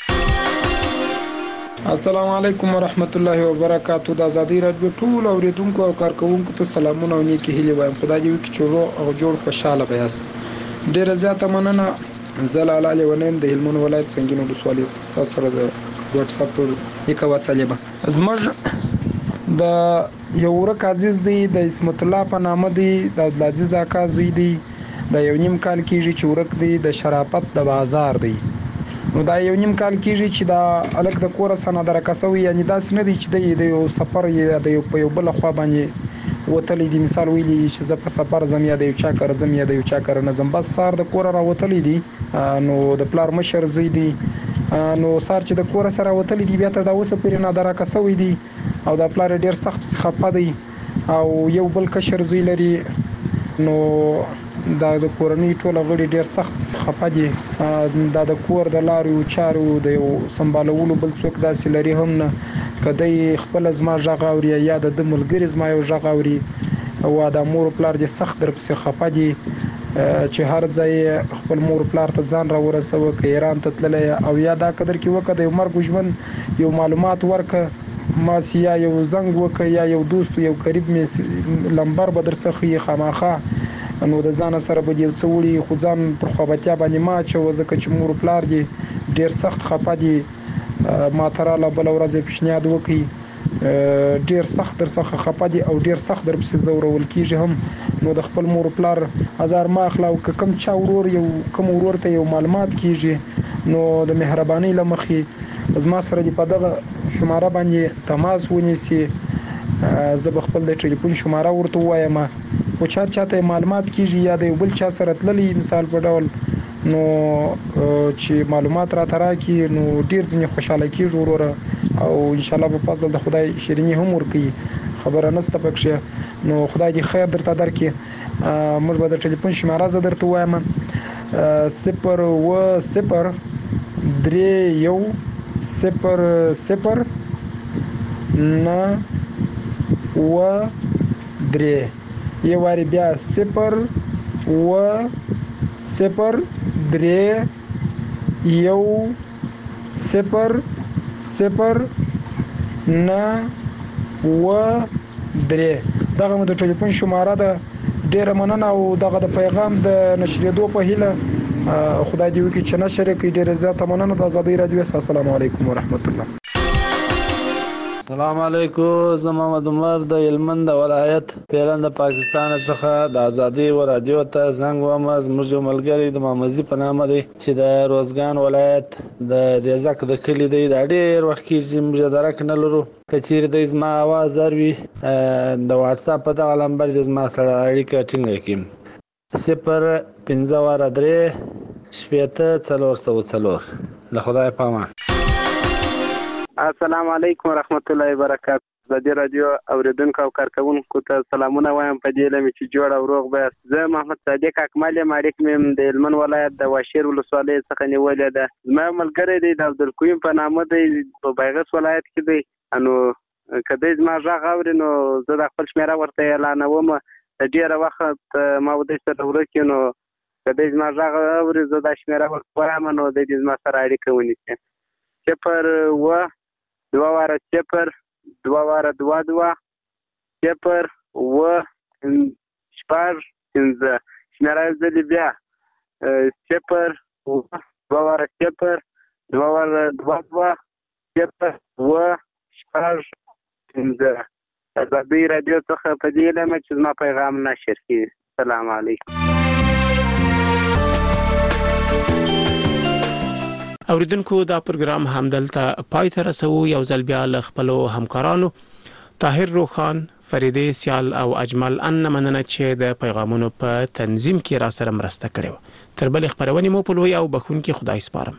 السلام علیکم ورحمت الله وبرکاتو. د ازادي راډیو ټول اوریدونکو او کارکونکو ته سلامونه او نیکی هیلې وایم. خدای دې وکړي چې روغ او جوړ خوشاله به یاست. ډیره زیاته مننه. زه لاله لیونین د هلمند ولایت سنګین ولسوالۍ څخه سره د واتس اپ یو وسیله زموږ د یو ورک عزیز دی، د اسمت الله په نامه دی، د عبدالعزیز اکا زوی دی. د 1.5 کال کېږي چې ورک دی، د شرافت د بازار دی. نو دا 1.5 کال کېږي چې دا الګ د کوره سره نادرکه شوی، یعنی داسې نه دی چې د یو سفر یا د یو په یو بل خوا باندې وتلی دی. مثال ویلی چې زه په سفر ځم یا د یو چا کار ځم یا د یو چا کار نه ځم، بس سار د کوره راوتلی دی. نو د پلار مشر زوی دی، نو سار چې د کوره سره وتلی دی بیا تر دا اوسه پورې نادرکه شوی دی او د پلار ډیر سخت خپه دی او یو بل کشر زوی لري. نو دا د کورنۍ ټول غړي ډیر سخت خپه دي. دا د کور د لارو چارو د یو سمبالولو بل څوک داسې لري هم نه. کدی خپل زما ژغ اوري یا د ملګری زما یو ژغ اوري او د مور پلار دې سخت در پسې خپه دي چې هر ځای خپل مور پلار ته ځان را ورسوه، که ایران ته تللی او یا دا قدر کې وکړه د یو مرګ ژوند یو معلومات ورکه ماسی یا یو زنګ وکړه یا یو دوست یو قریب می لمبر به درڅخه خامخا. نو د ځان سره به یو څه وړي خو ځان پر خوابتیا باندې ما چې ځکه چې مور پلار دي ډیر سخت خپه دي. ما تراله بل ورځ پیشنهاد وکړي، ډیر سخت در څخه خپه دي او ډیر سخت در پسې زورول کیږي هم. نو د خپل مور پلار هزار ما اخلا او کوم چا ورور یو کوم ورور ته یو معلومات کیږي، نو د مهرباني لمخې زما سره دی په دغه شماره باندې تماس ونیسي. زه به خپل د ټلیفون شماره ورته وایم او چاته معلومات کیږي یا د بل چا سره تللی مثال په ډول، نو چې معلومات را ترا کی نو ډیر ځنې خوشاله کیږي وروره او ان شاء الله په فضل د خدای شیرینی هم ورکي. خبره نسته پکښه. نو خدای دې خیر درته درکړي. موږ به د ټلیفون شماره زه درته وایم: 0 0 3 1 0 0 9 3. یو واری بیا 0 0 3 1 0 0 9 3. دغه مو د ټلیفون شماره ده. ډیره مننه او دغه د پیغام د نشریدو په هیله خدای دې وکړي چې نشر کړي. ډیره زیاته مننه. د ازادي راډیو. السلام علیکم ورحمت الله. السلام علیکم. زه محمد عمر د هلمند ولایت پیران د پاکستان څخه د ازادي رادیو ته زنګ وم. زموږ یو ملګری د محمد په نامه دی چې د روزګان ولایت د دزک د کلی دی. دا ډیر وخت کې موږ درک نه لرو. کچیر د زما आवाज اروي د واتس اپ په دغه نمبر د زما سره اړیکه ټینګه کړم: 0 15 3 404. له خدای پامه. السلام علیکم ورحمت الله وبرکاته. ازادي رادیو اوریدونکو او کارکونکو ته سلامونه وایم په دې لمه چې جوړ او روغ به زه محمد صادق اکمل مالک مم د هلمند ولایت د واشیر ولسوالۍ څخه نیولې ده. زما ملګری دی د عبدالقیوم په نامه دی په بیغس ولایت کې دی. انو کله زما غږ اوري نو زه د خپل شمیره ورته اعلانوم. د ډیره وخت ما ودې سره ورکې نو کله زما غږ اوري زه د شمیره ورته وایم نو د دې زما سره اړیکه ونیسي. 0 2 واره 0 2 واره 2 2 0 و شپږ پنځه شمیره زه بیا 0 2 واره 0 2 واره 2 2 0 و شپږ پنځه. ازادي رادیو څخه په دې لمه چې زما پیغام نشر کړي. السلام علیکم. اوریدونکو دا پروګرام همدلته پای ته رسو. یو ځل بیا له خپلو همکارانو طاهر روخان، فریدې سیال او اجمل ان مننه چې د پیغامونو په تنظیم کې را سره مرسته کړې. تر بل خبرونه مو په لوی او بخونکي خدای سپارم.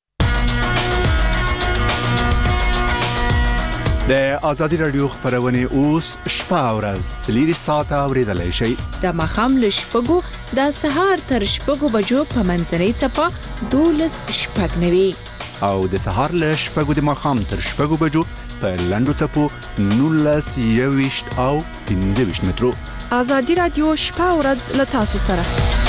د ازادي رادیو خبرونه اوس شپه او ورځ 3 ساعته اوریدلای شئ. د مخام له شپږو د سهار تر شپږو بجو په منځنۍ چپه 12 شپږ نوي او د سهار له شپږو د مخام تر شپږو بجو په لندو چپو 19 او 15 مترو. ازادي رادیو شپه او ورځ له تاسو سره.